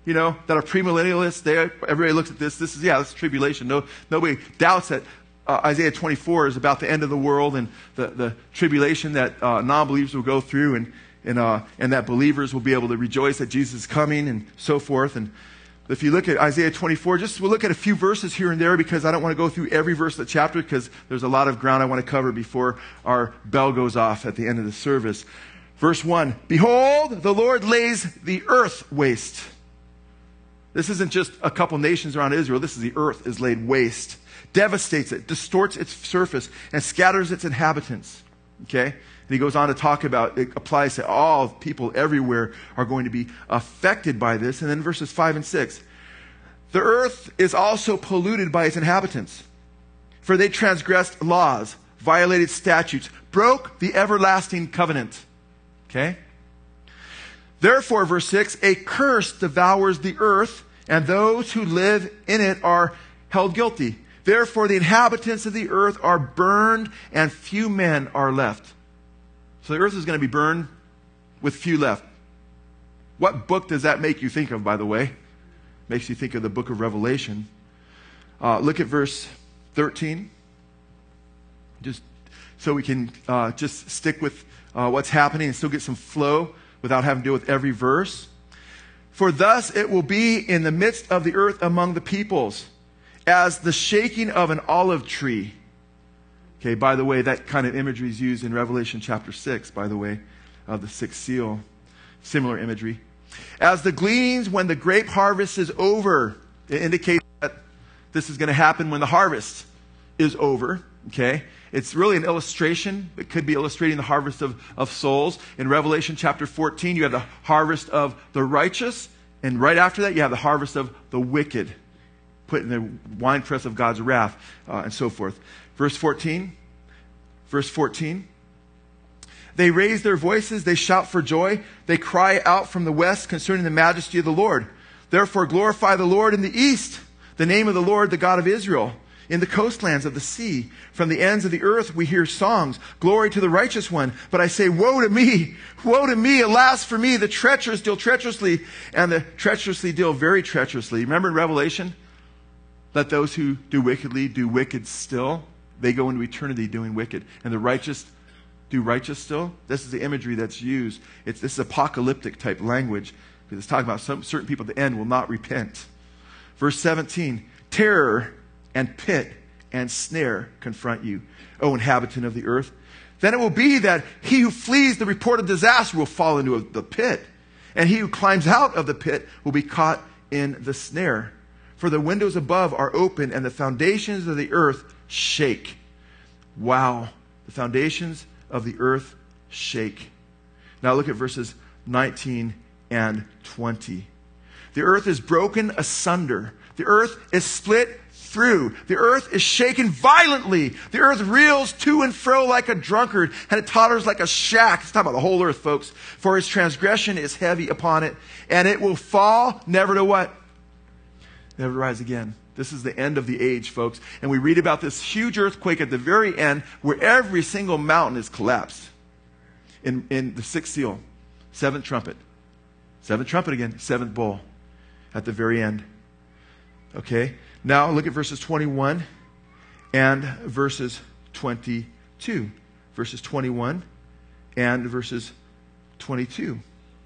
you know, that are premillennialists, they, everybody looks at this, this is, yeah, this is tribulation. No, nobody doubts that uh, Isaiah twenty-four is about the end of the world and the, the tribulation that uh, non-believers will go through, and, and, uh, and that believers will be able to rejoice that Jesus is coming and so forth. And if you look at Isaiah twenty-four, just we'll look at a few verses here and there, because I don't want to go through every verse of the chapter, because there's a lot of ground I want to cover before our bell goes off at the end of the service. Verse one, behold, the Lord lays the earth waste. This isn't just a couple nations around Israel. This is the earth is laid waste, devastates it, distorts its surface, and scatters its inhabitants. Okay? And he goes on to talk about, it applies to all people everywhere are going to be affected by this. And then verses five and six. The earth is also polluted by its inhabitants, for they transgressed laws, violated statutes, broke the everlasting covenant. Okay? Therefore, verse six, a curse devours the earth, and those who live in it are held guilty. Therefore, the inhabitants of the earth are burned, and few men are left. So the earth is going to be burned with few left. What book does that make you think of, by the way? Makes you think of the book of Revelation. Uh, look at verse thirteen. Just so we can uh, just stick with uh, what's happening and still get some flow without having to deal with every verse. For thus it will be in the midst of the earth among the peoples, as the shaking of an olive tree. Okay, by the way, that kind of imagery is used in Revelation chapter six, by the way, of the sixth seal. Similar imagery. As the gleanings when the grape harvest is over. It indicates that this is going to happen when the harvest is over. Okay? It's really an illustration. It could be illustrating the harvest of, of souls. In Revelation chapter fourteen, you have the harvest of the righteous. And right after that, you have the harvest of the wicked, put in the winepress of God's wrath, uh, and so forth. Verse fourteen. Verse fourteen. They raise their voices, they shout for joy, they cry out from the west concerning the majesty of the Lord. Therefore glorify the Lord in the east, the name of the Lord, the God of Israel. In the coastlands of the sea, from the ends of the earth, we hear songs. Glory to the righteous one. But I say, woe to me, woe to me, alas for me, the treacherous deal treacherously, and the treacherously deal very treacherously. Remember in Revelation? Let those who do wickedly do wicked still. They go into eternity doing wicked. And the righteous do righteous still. This is the imagery that's used. It's this is apocalyptic type language, because it's talking about some certain people at the end will not repent. Verse seventeen, terror and pit and snare confront you, O inhabitant of the earth. Then it will be that he who flees the report of disaster will fall into the pit, and he who climbs out of the pit will be caught in the snare. For the windows above are open, and the foundations of the earth shake. Wow. The foundations of the earth shake. Now look at verses nineteen and twenty. The earth is broken asunder. The earth is split through. The earth is shaken violently. The earth reels to and fro like a drunkard, and it totters like a shack. It's talking about the whole earth, folks. For his transgression is heavy upon it, and it will fall, never to what? Never to rise again. This is the end of the age, folks. And we read about this huge earthquake at the very end where every single mountain is collapsed. In, in the sixth seal, seventh trumpet. Seventh trumpet again, seventh bowl at the very end. Okay? Now look at verses twenty-one and verses twenty-two. Verses twenty-one and verses twenty-two.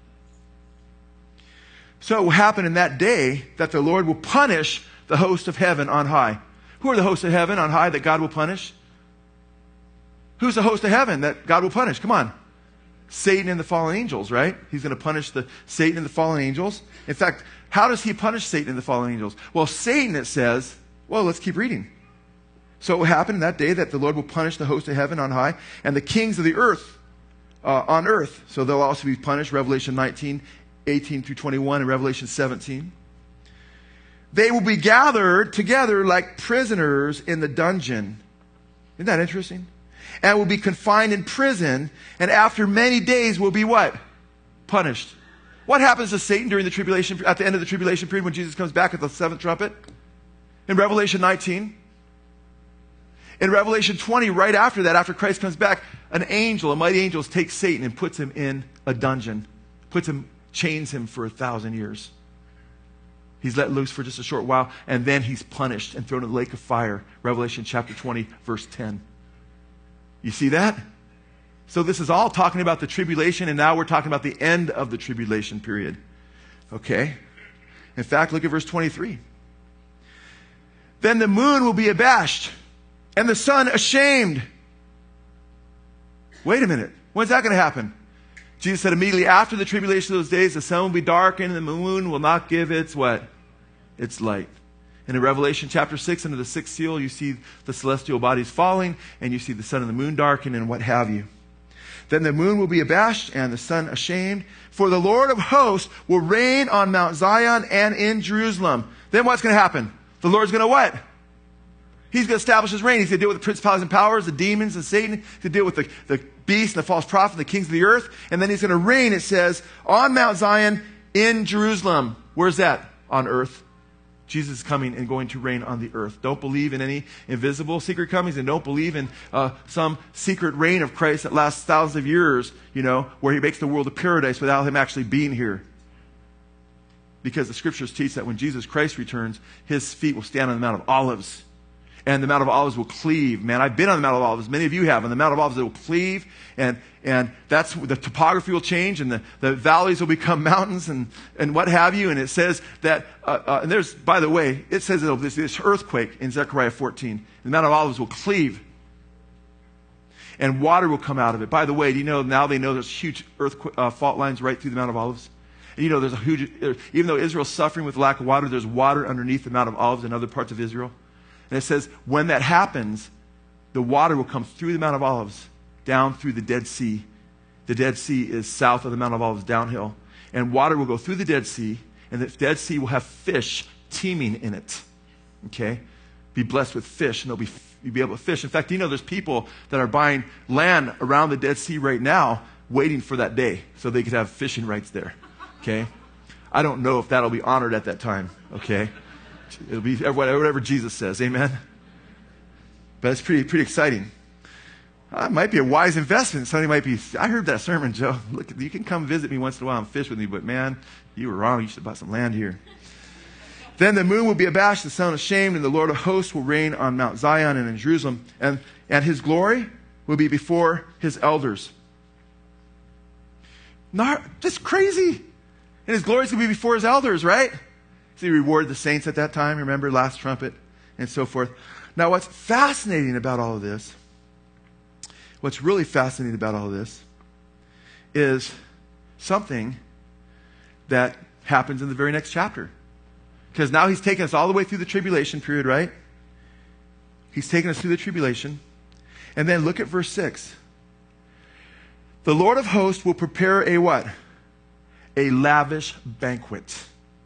So it will happen in that day that the Lord will punish the host of heaven on high. Who are the hosts of heaven on high that God will punish? Who's the host of heaven that God will punish? Come on. Satan and the fallen angels, right? He's going to punish the Satan and the fallen angels. In fact, how does he punish Satan and the fallen angels? Well, Satan, it says, well, let's keep reading. So it will happen in that day that the Lord will punish the host of heaven on high and the kings of the earth uh, on earth. So they'll also be punished. Revelation nineteen, eighteen through twenty-one, and Revelation seventeen. They will be gathered together like prisoners in the dungeon. Isn't that interesting? And will be confined in prison, and after many days will be what? Punished. What happens to Satan during the tribulation, at the end of the tribulation period when Jesus comes back at the seventh trumpet? In Revelation nineteen. In Revelation twenty, right after that, after Christ comes back, an angel, a mighty angel, takes Satan and puts him in a dungeon. Puts him, chains him for a thousand years. He's let loose for just a short while, and then he's punished and thrown in the lake of fire. Revelation chapter twenty, verse ten. You see that? So this is all talking about the tribulation, and now we're talking about the end of the tribulation period. Okay? In fact, look at verse twenty-three. Then the moon will be abashed, and the sun ashamed. Wait a minute. When's that going to happen? Jesus said immediately after the tribulation of those days, the sun will be darkened, and the moon will not give its what? Its light. And in Revelation chapter six, under the sixth seal, you see the celestial bodies falling, and you see the sun and the moon darkened, and what have you. Then the moon will be abashed, and the sun ashamed. For the Lord of hosts will reign on Mount Zion and in Jerusalem. Then what's going to happen? The Lord's going to what? He's going to establish his reign. He's going to deal with the principalities and powers, the demons and Satan. He's going to deal with the, the beast and the false prophet and the kings of the earth. And then he's going to reign, it says, on Mount Zion in Jerusalem. Where's that? On earth. Jesus is coming and going to reign on the earth. Don't believe in any invisible secret comings, and don't believe in uh, some secret reign of Christ that lasts thousands of years, you know, where he makes the world a paradise without him actually being here. Because the scriptures teach that when Jesus Christ returns, his feet will stand on the Mount of Olives. And the Mount of Olives will cleave. Man, I've been on the Mount of Olives. Many of you have. On the Mount of Olives, it will cleave. And and that's the topography will change. And the, the valleys will become mountains and, and what have you. And it says that, uh, uh, and there's, by the way, it says it'll be this earthquake in Zechariah fourteen. The Mount of Olives will cleave. And water will come out of it. By the way, do you know now they know there's huge earthquake, uh, fault lines right through the Mount of Olives? And you know there's a huge, even though Israel's suffering with lack of water, there's water underneath the Mount of Olives in other parts of Israel. And it says, when that happens, the water will come through the Mount of Olives, down through the Dead Sea. The Dead Sea is south of the Mount of Olives, downhill. And water will go through the Dead Sea, and the Dead Sea will have fish teeming in it. Okay? Be blessed with fish, and they'll be, you'll be able to fish. In fact, you know there's people that are buying land around the Dead Sea right now, waiting for that day, so they could have fishing rights there. Okay? I don't know if that'll be honored at that time. Okay? It'll be whatever Jesus says. Amen? But it's pretty pretty exciting. Uh, it might be a wise investment. Somebody might be, I heard that sermon, Joe. Look, you can come visit me once in a while and fish with me, but man, you were wrong. You should have bought some land here. Then the moon will be abashed, the sun ashamed, and the Lord of hosts will reign on Mount Zion and in Jerusalem. And, and his glory will be before his elders. Not, just crazy. And his glory is going to be before his elders, right? So he rewarded the saints at that time, remember, last trumpet, and so forth. Now, what's fascinating about all of this, what's really fascinating about all of this, is something that happens in the very next chapter. Because now he's taken us all the way through the tribulation period, right? He's taken us through the tribulation. And then look at verse six. The Lord of hosts will prepare a what? A lavish banquet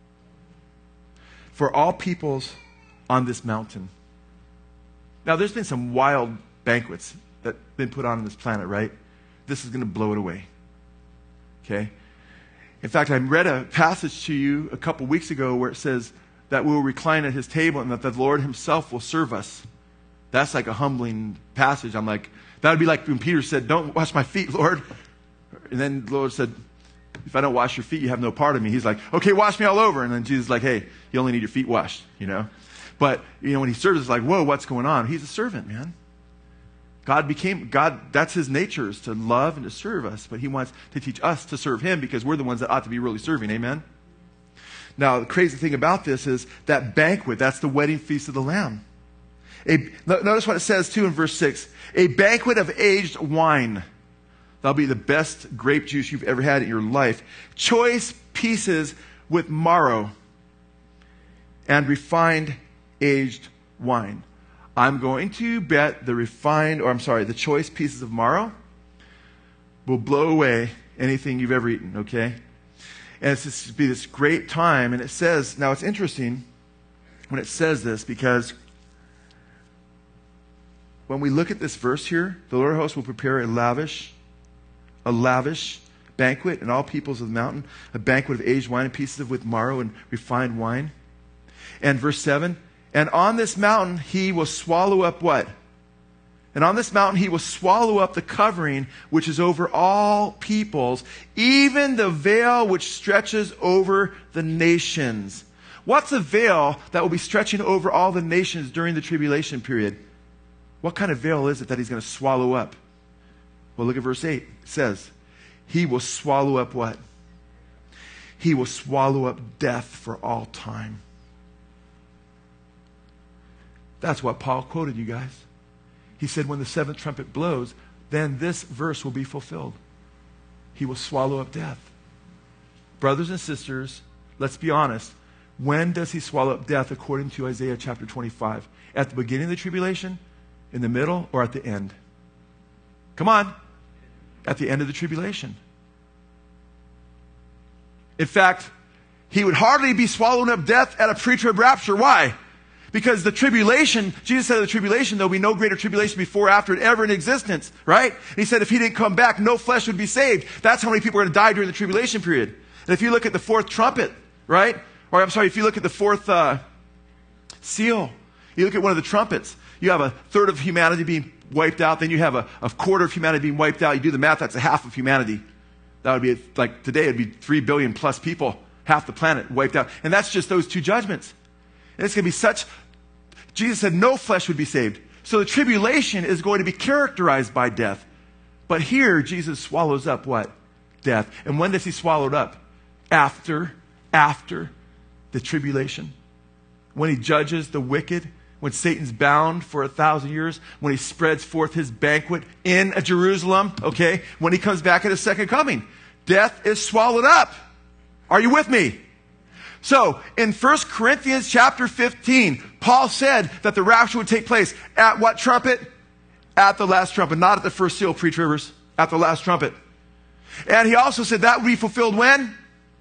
for all peoples on this mountain. Now, there's been some wild banquets that have been put on this planet, right? This is going to blow it away. Okay? In fact, I read a passage to you a couple weeks ago where it says that we will recline at his table and that the Lord himself will serve us. That's like a humbling passage. I'm like, that would be like when Peter said, don't wash my feet, Lord. And then the Lord said, if I don't wash your feet, you have no part of me. He's like, okay, wash me all over. And then Jesus is like, hey, you only need your feet washed, you know. But, you know, when he serves, it's like, whoa, what's going on? He's a servant, man. God became, God, that's his nature, is to love and to serve us. But he wants to teach us to serve him because we're the ones that ought to be really serving. Amen? Now, the crazy thing about this is that banquet, that's the wedding feast of the Lamb. A, notice what it says, too, in verse six. A banquet of aged wine. That'll be the best grape juice you've ever had in your life. Choice pieces with marrow and refined aged wine. I'm going to bet the refined, or I'm sorry, the choice pieces of marrow will blow away anything you've ever eaten, okay? And it's just to be this great time. And it says, now it's interesting when it says this, because when we look at this verse here, the Lord of hosts will prepare a lavish, a lavish banquet in all peoples of the mountain, a banquet of aged wine and pieces of with marrow and refined wine. And verse seven, and on this mountain he will swallow up what? And on this mountain he will swallow up the covering which is over all peoples, even the veil which stretches over the nations. What's a veil that will be stretching over all the nations during the tribulation period? What kind of veil is it that he's going to swallow up? Well, look at verse eight. It says, he will swallow up what? He will swallow up death for all time. That's what Paul quoted, you guys. He said, when the seventh trumpet blows, then this verse will be fulfilled. He will swallow up death. Brothers and sisters, let's be honest. When does he swallow up death according to Isaiah chapter twenty-five? At the beginning of the tribulation? In the middle? Or at the end? Come on. At the end of the tribulation. In fact, he would hardly be swallowing up death at a pre-trib rapture. Why? Because the tribulation, Jesus said of the tribulation, there'll be no greater tribulation before, after, and ever in existence. Right? And he said if he didn't come back, no flesh would be saved. That's how many people are going to die during the tribulation period. And if you look at the fourth trumpet, right? Or I'm sorry, if you look at the fourth uh, seal, you look at one of the trumpets, you have a third of humanity being wiped out, then you have a, a quarter of humanity being wiped out. You do the math, that's a half of humanity. That would be, like today, it'd be three billion plus people, half the planet wiped out. And that's just those two judgments. And it's going to be such, Jesus said no flesh would be saved. So the tribulation is going to be characterized by death. But here, Jesus swallows up what? Death. And when does he swallow it up? After, after the tribulation. When he judges the wicked, when Satan's bound for a thousand years, when he spreads forth his banquet in Jerusalem, okay, when he comes back at his second coming. Death is swallowed up. Are you with me? So, in First Corinthians chapter fifteen, Paul said that the rapture would take place at what trumpet? At the last trumpet. Not at the first seal, pre-tribbers. At the last trumpet. And he also said that would be fulfilled when?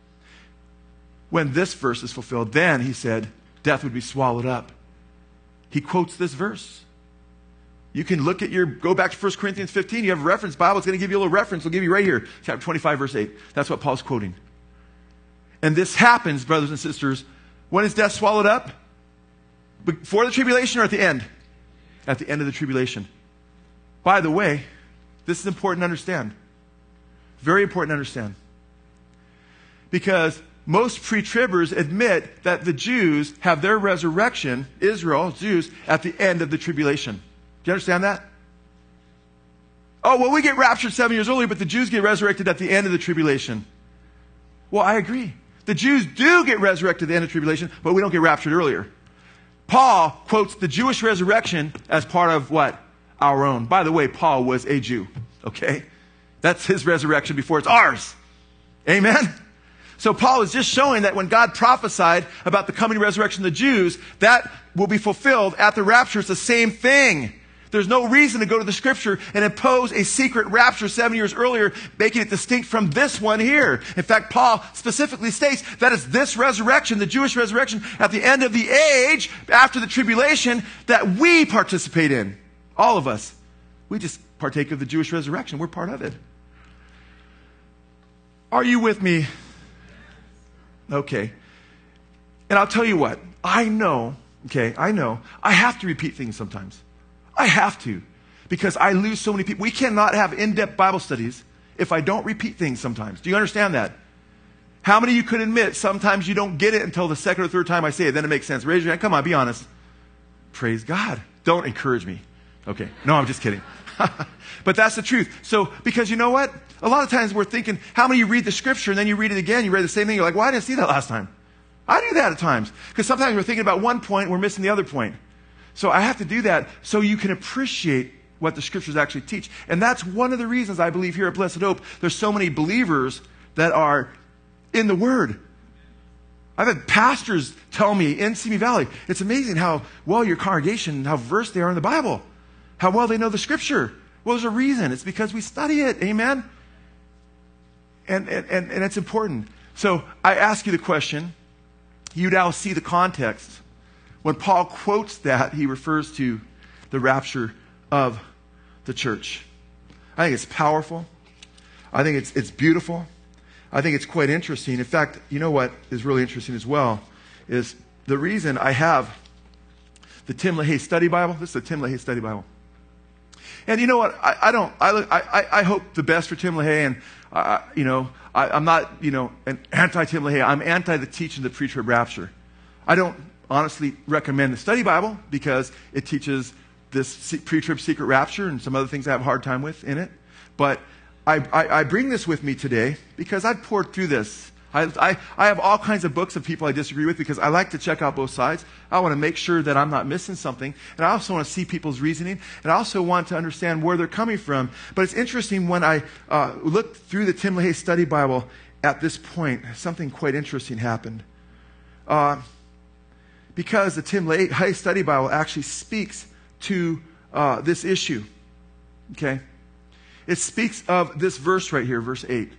When this verse is fulfilled. Then, he said, death would be swallowed up. He quotes this verse. You can look at your, go back to First Corinthians fifteen. You have a reference Bible. It's going to give you a little reference. It'll give you right here. Chapter twenty-five, verse eight. That's what Paul's quoting. And this happens, brothers and sisters, when is death swallowed up? Before the tribulation or at the end? At the end of the tribulation. By the way, this is important to understand. Very important to understand. Because most pre-tribbers admit that the Jews have their resurrection, Israel, Jews, at the end of the tribulation. Do you understand that? Oh, well, we get raptured seven years earlier, but the Jews get resurrected at the end of the tribulation. Well, I agree. The Jews do get resurrected at the end of the tribulation, but we don't get raptured earlier. Paul quotes the Jewish resurrection as part of what? Our own. By the way, Paul was a Jew. Okay? That's his resurrection before it's ours. Amen? So Paul is just showing that when God prophesied about the coming resurrection of the Jews, that will be fulfilled at the rapture. It's the same thing. There's no reason to go to the scripture and impose a secret rapture seven years earlier, making it distinct from this one here. In fact, Paul specifically states that it's this resurrection, the Jewish resurrection, at the end of the age, after the tribulation, that we participate in. All of us. We just partake of the Jewish resurrection. We're part of it. Are you with me? Okay. And I'll tell you what. I know, okay, I know, I have to repeat things sometimes. I have to. Because I lose so many people. We cannot have in-depth Bible studies if I don't repeat things sometimes. Do you understand that? How many of you could admit sometimes you don't get it until the second or third time I say it, then it makes sense? Raise your hand. Come on, be honest. Praise God. Don't encourage me. Okay. No, I'm just kidding. But that's the truth. So, because you know what? A lot of times we're thinking, how many of you read the scripture and then you read it again, you read the same thing, you're like, well, I didn't see that last time. I do that at times. Because sometimes we're thinking about one point, we're missing the other point. So I have to do that so you can appreciate what the scriptures actually teach. And that's one of the reasons I believe here at Blessed Hope, there's so many believers that are in the Word. I've had pastors tell me in Simi Valley, it's amazing how well your congregation, how versed they are in the Bible. How well they know the scripture. Well, there's a reason. It's because we study it. Amen? And, and, and, and it's important. So I ask you the question. You now see the context. When Paul quotes that, he refers to the rapture of the church. I think it's powerful. I think it's, it's beautiful. I think it's quite interesting. In fact, you know what is really interesting as well is the reason I have the Tim LaHaye Study Bible. This is the Tim LaHaye Study Bible. And you know what? I, I don't. I, I I hope the best for Tim LaHaye, and uh, you know, I, I'm not you know an anti Tim LaHaye. I'm anti the teaching of the pre-trib rapture. I don't honestly recommend the study Bible because it teaches this pre-trib secret rapture and some other things I have a hard time with in it. But I, I, I bring this with me today because I've poured through this. I, I, I have all kinds of books of people I disagree with because I like to check out both sides. I want to make sure that I'm not missing something. And I also want to see people's reasoning. And I also want to understand where they're coming from. But it's interesting when I uh, looked through the Tim LaHaye Study Bible at this point, something quite interesting happened. Uh, because the Tim LaHaye Study Bible actually speaks to uh, this issue. Okay? It speaks of this verse right here, verse eight.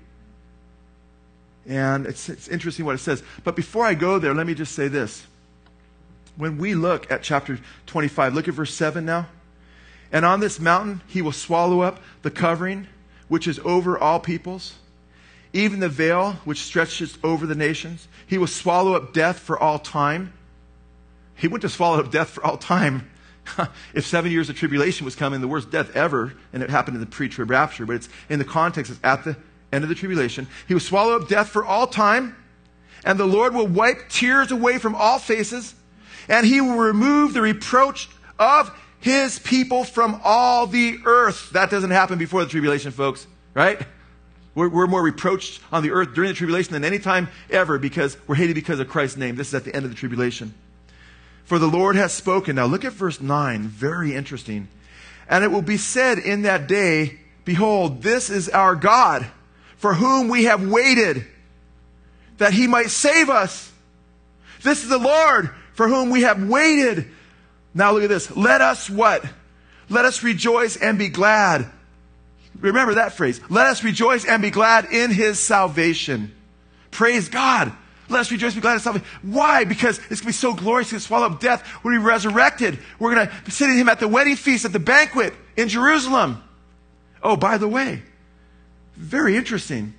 And it's, it's interesting what it says. But before I go there, let me just say this. When we look at chapter twenty-five, look at verse seven now. And on this mountain he will swallow up the covering which is over all peoples, even the veil which stretches over the nations. He will swallow up death for all time. He wouldn't have swallowed up death for all time if seven years of tribulation was coming, the worst death ever, and it happened in the pre-trib rapture. But it's in the context, it's at the end of the tribulation. He will swallow up death for all time, and the Lord will wipe tears away from all faces, and he will remove the reproach of his people from all the earth. That doesn't happen before the tribulation, folks, right? We're, we're more reproached on the earth during the tribulation than any time ever because we're hated because of Christ's name. This is at the end of the tribulation. For the Lord has spoken. Now look at verse nine. Very interesting. And it will be said in that day, behold, this is our God, for whom we have waited, that he might save us. This is the Lord, for whom we have waited. Now look at this. Let us what? Let us rejoice and be glad. Remember that phrase. Let us rejoice and be glad in his salvation. Praise God. Let us rejoice and be glad in his salvation. Why? Because it's going to be so glorious. He's going to swallow up death. We're going to be resurrected. We're going to be sitting him at the wedding feast, at the banquet in Jerusalem. Oh, by the way, very interesting.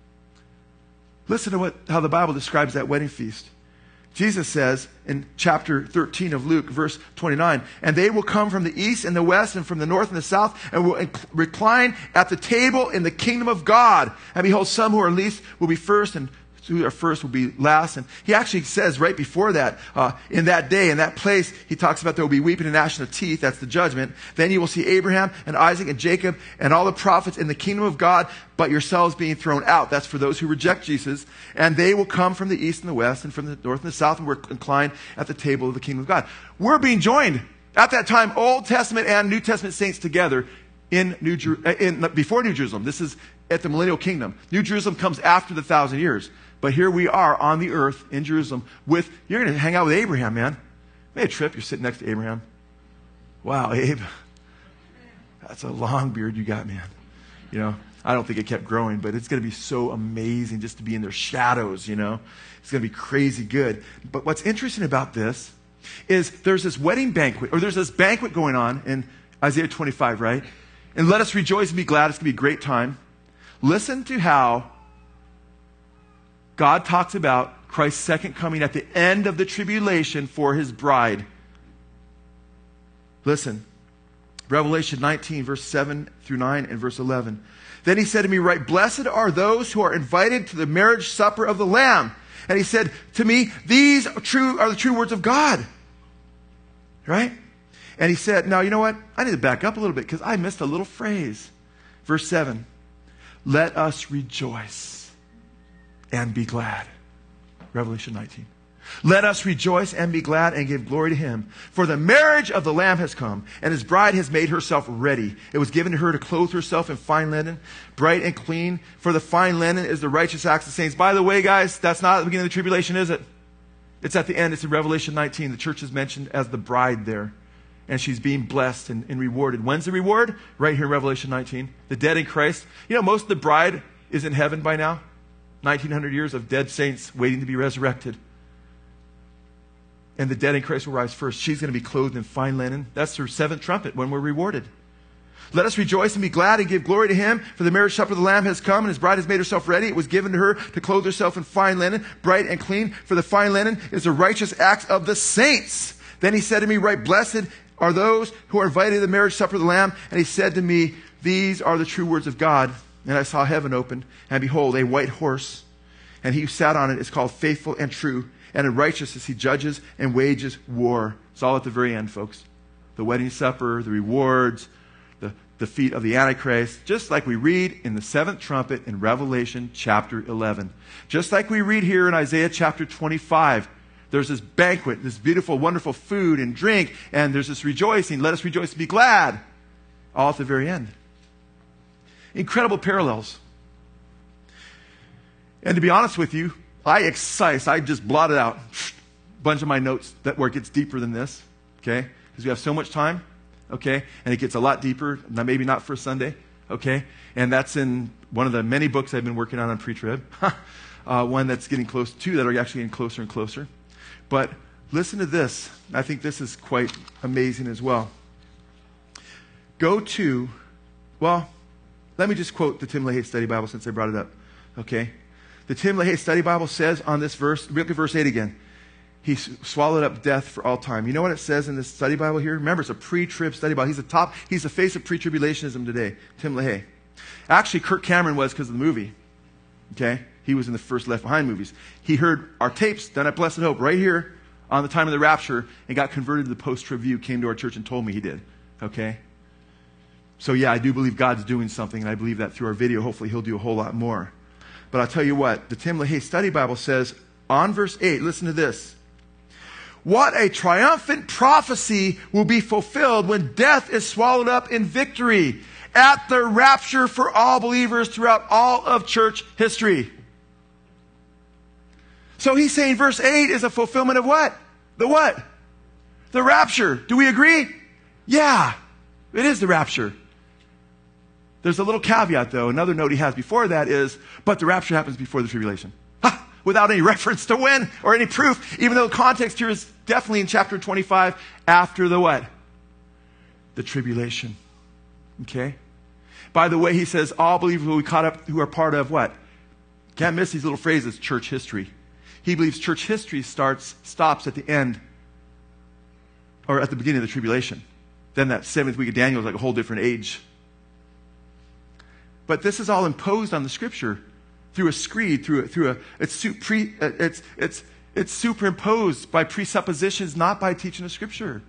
Listen to what how the Bible describes that wedding feast. Jesus says in chapter thirteen of Luke, verse twenty-nine, and they will come from the east and the west and from the north and the south and will recline at the table in the kingdom of God. And behold, some who are least will be first, and who are first will be last. And he actually says right before that, uh, in that day, in that place, he talks about there will be weeping and gnashing of teeth. That's the judgment. Then you will see Abraham and Isaac and Jacob and all the prophets in the kingdom of God, but yourselves being thrown out. That's for those who reject Jesus. And they will come from the east and the west and from the north and the south, and we're inclined at the table of the kingdom of God. We're being joined at that time, Old Testament and New Testament saints together in New Jer- in before New Jerusalem. This is at the millennial kingdom. New Jerusalem comes after the thousand years. But here we are on the earth in Jerusalem with, you're going to hang out with Abraham, man. Made a trip, you're sitting next to Abraham. Wow, Abe. That's a long beard you got, man. You know, I don't think it kept growing, but it's going to be so amazing just to be in their shadows, you know. It's going to be crazy good. But what's interesting about this is there's this wedding banquet, or there's this banquet going on in Isaiah twenty-five, right? And let us rejoice and be glad. It's going to be a great time. Listen to how God talks about Christ's second coming at the end of the tribulation for his bride. Listen. Revelation nineteen, verse seven through nine and verse eleven. Then he said to me, right, blessed are those who are invited to the marriage supper of the Lamb. And he said to me, these are, true, are the true words of God. Right? And he said, now you know what? I need to back up a little bit because I missed a little phrase. Verse seven. Let us rejoice and be glad. Revelation nineteen. Let us rejoice and be glad and give glory to him. For the marriage of the Lamb has come, and his bride has made herself ready. It was given to her to clothe herself in fine linen, bright and clean. For the fine linen is the righteous acts of saints. By the way, guys, that's not at the beginning of the tribulation, is it? It's at the end. It's in Revelation nineteen. The church is mentioned as the bride there. And she's being blessed and, and rewarded. When's the reward? Right here in Revelation nineteen. The dead in Christ. You know, most of the bride is in heaven by now. nineteen hundred years of dead saints waiting to be resurrected. And the dead in Christ will rise first. She's going to be clothed in fine linen. That's her seventh trumpet when we're rewarded. Let us rejoice and be glad and give glory to him. For the marriage supper of the Lamb has come, and his bride has made herself ready. It was given to her to clothe herself in fine linen, bright and clean. For the fine linen is the righteous acts of the saints. Then he said to me, right, blessed are those who are invited to the marriage supper of the Lamb. And he said to me, these are the true words of God. And I saw heaven opened, and behold, a white horse. And he who sat on it is called Faithful and True. And in righteousness he judges and wages war. It's all at the very end, folks. The wedding supper, the rewards, the defeat of the Antichrist. Just like we read in the seventh trumpet in Revelation chapter eleven. Just like we read here in Isaiah chapter twenty-five. There's this banquet, this beautiful, wonderful food and drink. And there's this rejoicing. Let us rejoice and be glad. All at the very end. Incredible parallels. And to be honest with you, I excise, I just blotted out a bunch of my notes that where it gets deeper than this, okay? Because we have so much time, okay? And it gets a lot deeper, maybe not for Sunday, okay? And that's in one of the many books I've been working on on pre-trib. uh, one that's getting close, two that are actually getting closer and closer. But listen to this. I think this is quite amazing as well. Go to, well, let me just quote the Tim LaHaye Study Bible since I brought it up, okay? The Tim LaHaye Study Bible says on this verse, look at verse eight again. He swallowed up death for all time. You know what it says in this study Bible here? Remember, it's a pre-trib study Bible. He's the top, he's the face of pre-tribulationism today, Tim LaHaye. Actually, Kirk Cameron was because of the movie. Okay? He was in the first Left Behind movies. He heard our tapes done at Blessed Hope right here on the time of the rapture and got converted to the post-trib view, came to our church and told me he did. Okay? So yeah, I do believe God's doing something, and I believe that through our video, hopefully he'll do a whole lot more. But I'll tell you what, the Tim LaHaye Study Bible says on verse eight, listen to this. What a triumphant prophecy will be fulfilled when death is swallowed up in victory at the rapture for all believers throughout all of church history. So he's saying verse eight is a fulfillment of what? The what? The rapture. Do we agree? Yeah, it is the rapture. There's a little caveat, though. Another note he has before that is, but the rapture happens before the tribulation. Ha! Without any reference to when or any proof, even though the context here is definitely in chapter twenty-five, after the what? The tribulation. Okay? By the way, he says, all believers will be caught up who are part of what? Can't miss these little phrases, church history. He believes church history starts, stops at the end, or at the beginning of the tribulation. Then that seventh week of Daniel is like a whole different age. But this is all imposed on the Scripture through a screed, through a, through a it's, su, pre, it's it's it's superimposed by presuppositions, not by teaching the Scripture.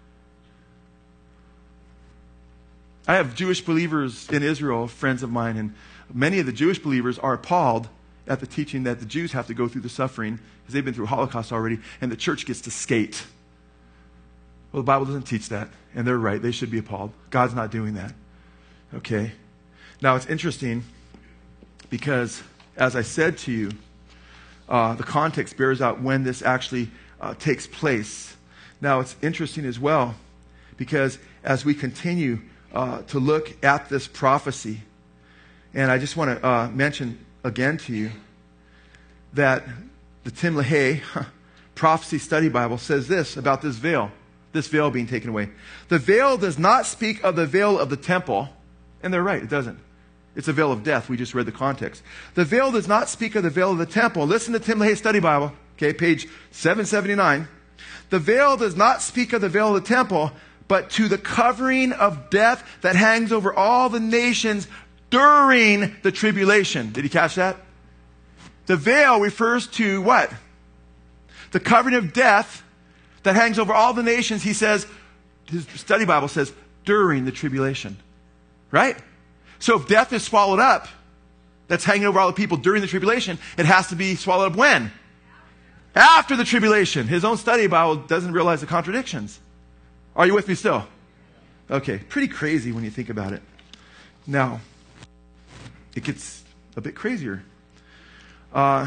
I have Jewish believers in Israel, friends of mine, and many of the Jewish believers are appalled at the teaching that the Jews have to go through the suffering because they've been through Holocaust already, and the church gets to skate. Well, the Bible doesn't teach that, and they're right. They should be appalled. God's not doing that. Okay. Now, it's interesting because, as I said to you, uh, the context bears out when this actually uh, takes place. Now, it's interesting as well because as we continue uh, to look at this prophecy, and I just want to uh, mention again to you that the Tim LaHaye Prophecy Study Bible says this about this veil, this veil being taken away. The veil does not speak of the veil of the temple, and they're right, it doesn't. It's a veil of death. We just read the context. The veil does not speak of the veil of the temple. Listen to Tim LaHaye Study Bible, okay, page seven seventy-nine. The veil does not speak of the veil of the temple, but to the covering of death that hangs over all the nations during the tribulation. Did you catch that? The veil refers to what? The covering of death that hangs over all the nations, he says, his study Bible says, during the tribulation. Right? So if death is swallowed up, that's hanging over all the people during the tribulation, it has to be swallowed up when? After the tribulation. His own study Bible doesn't realize the contradictions. Are you with me still? Okay. Pretty crazy when you think about it. Now, it gets a bit crazier. Uh,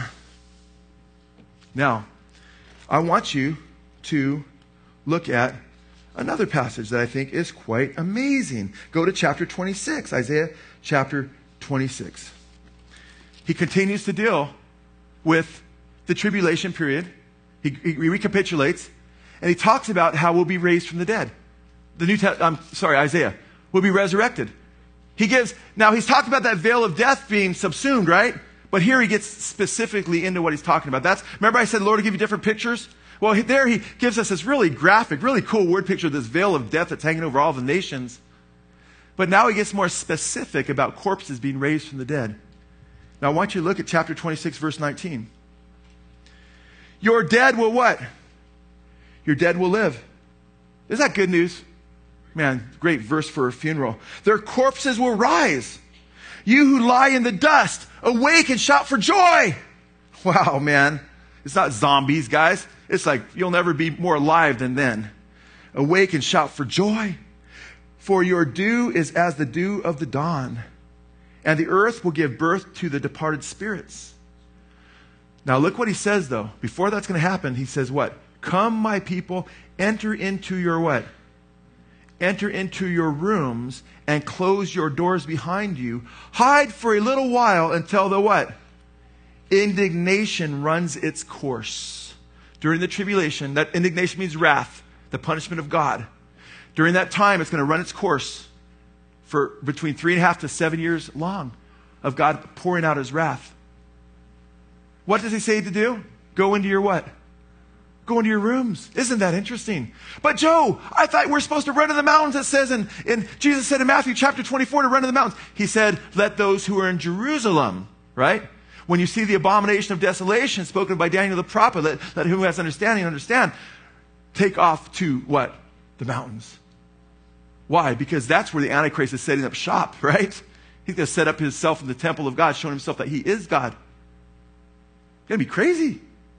now, I want you to look at another passage that I think is quite amazing. Go to chapter twenty-six, Isaiah chapter twenty-six. He continues to deal with the tribulation period. He, he recapitulates, and he talks about how we'll be raised from the dead. The New Testament, I'm sorry, Isaiah, will be resurrected. He gives, now he's talked about that veil of death being subsumed, right? But here he gets specifically into what he's talking about. That's, remember I said, Lord will give you different pictures? Well, there he gives us this really graphic, really cool word picture of this veil of death that's hanging over all the nations. But now he gets more specific about corpses being raised from the dead. Now I want you to look at chapter twenty-six, verse nineteen. Your dead will what? Your dead will live. Is that good news? Man, great verse for a funeral. Their corpses will rise. You who lie in the dust, awake and shout for joy. Wow, man. It's not zombies, guys. It's like you'll never be more alive than then. Awake and shout for joy. For your dew is as the dew of the dawn, and the earth will give birth to the departed spirits. Now look what he says, though. Before that's going to happen, he says what? Come, my people, enter into your what? Enter into your rooms and close your doors behind you. Hide for a little while until the what? Indignation runs its course. During the tribulation, that indignation means wrath, the punishment of God. During that time, it's going to run its course for between three and a half to seven years long of God pouring out his wrath. What does he say to do? Go into your what? Go into your rooms. Isn't that interesting? But Joe, I thought we're supposed to run to the mountains. It says in, in Jesus said in Matthew chapter twenty-four to run to the mountains. He said, let those who are in Jerusalem, right? When you see the abomination of desolation spoken by Daniel the prophet, let, let who has understanding understand. Take off to what? The mountains. Why? Because that's where the Antichrist is setting up shop, right? He's going to set up himself in the temple of God, showing himself that he is God. It's going to be crazy.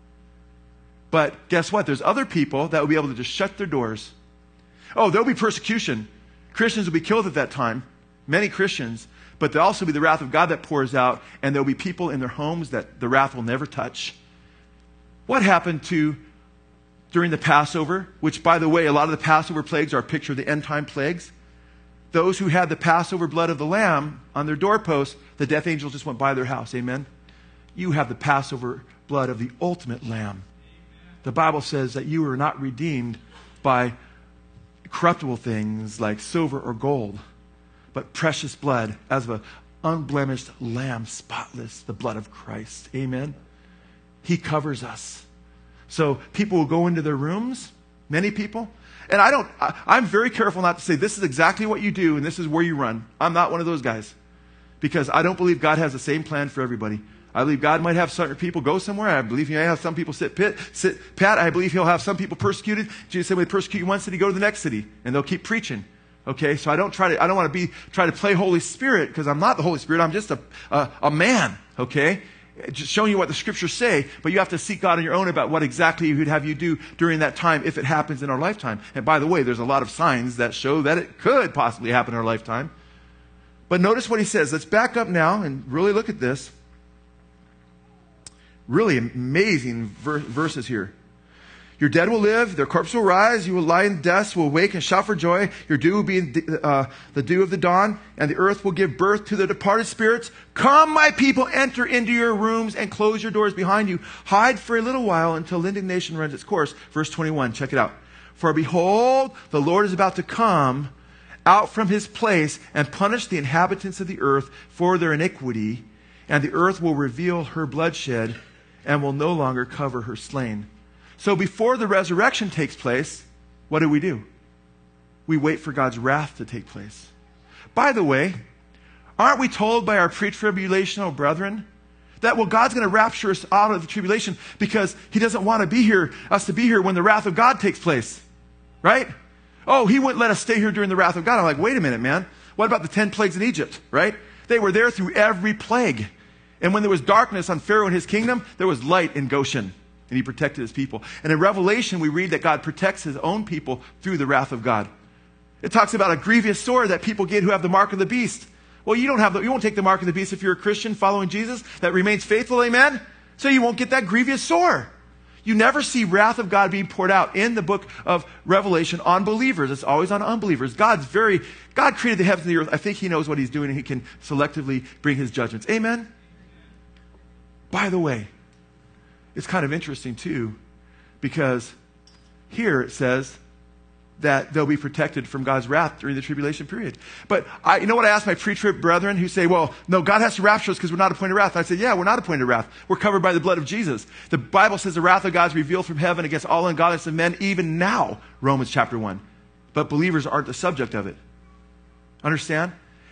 But guess what? There's other people that will be able to just shut their doors. Oh, there'll be persecution. Christians will be killed at that time. Many Christians. But there'll also be the wrath of God that pours out. And there'll be people in their homes that the wrath will never touch. What happened to during the Passover? Which, by the way, a lot of the Passover plagues are a picture of the end time plagues. Those who had the Passover blood of the Lamb on their doorposts, the death angel just went by their house. Amen? You have the Passover blood of the ultimate Lamb. The Bible says that you are not redeemed by corruptible things like silver or gold, but precious blood as of an unblemished lamb, spotless, the blood of Christ. Amen? He covers us. So people will go into their rooms, many people. And I don't, I, I'm very careful not to say this is exactly what you do and this is where you run. I'm not one of those guys. Because I don't believe God has the same plan for everybody. I believe God might have certain people go somewhere. I believe he may have some people sit pit, sit pat. I believe he'll have some people persecuted. Jesus said when they persecute you one city, go to the next city. And they'll keep preaching. Okay, so I don't try to, I don't want to be, try to play Holy Spirit because I'm not the Holy Spirit. I'm just a, a, a man. Okay? Just showing you what the scriptures say, but you have to seek God on your own about what exactly he would have you do during that time if it happens in our lifetime. And by the way, there's a lot of signs that show that it could possibly happen in our lifetime. But notice what he says. Let's back up now and really look at this. Really amazing ver- verses here. Your dead will live, their corpse will rise, you will lie in dust, will wake and shout for joy. Your dew will be uh, the dew of the dawn, and the earth will give birth to the departed spirits. Come, my people, enter into your rooms and close your doors behind you. Hide for a little while until indignation runs its course. Verse twenty-one, check it out. For behold, the Lord is about to come out from his place and punish the inhabitants of the earth for their iniquity, and the earth will reveal her bloodshed and will no longer cover her slain. So before the resurrection takes place, what do we do? We wait for God's wrath to take place. By the way, aren't we told by our pre-tribulational brethren that, well, God's going to rapture us out of the tribulation because he doesn't want to be here, us to be here when the wrath of God takes place. Right? Oh, he wouldn't let us stay here during the wrath of God. I'm like, wait a minute, man. What about the ten plagues in Egypt? Right? They were there through every plague. And when there was darkness on Pharaoh and his kingdom, there was light in Goshen. And he protected his people. And in Revelation, we read that God protects his own people through the wrath of God. It talks about a grievous sword that people get who have the mark of the beast. Well, you don't have the, you won't take the mark of the beast if you're a Christian following Jesus that remains faithful, amen? So you won't get that grievous sword. You never see wrath of God being poured out in the book of Revelation on believers. It's always on unbelievers. God's very, God created the heavens and the earth. I think he knows what he's doing and he can selectively bring his judgments. Amen? By the way, it's kind of interesting too, because here it says that they'll be protected from God's wrath during the tribulation period. But I, you know what I asked my pre-trib brethren who say, well, no, God has to rapture us because we're not appointed wrath. I said, yeah, we're not appointed wrath. We're covered by the blood of Jesus. The Bible says the wrath of God is revealed from heaven against all ungodliness of men, even now, Romans chapter one. But believers aren't the subject of it. Understand?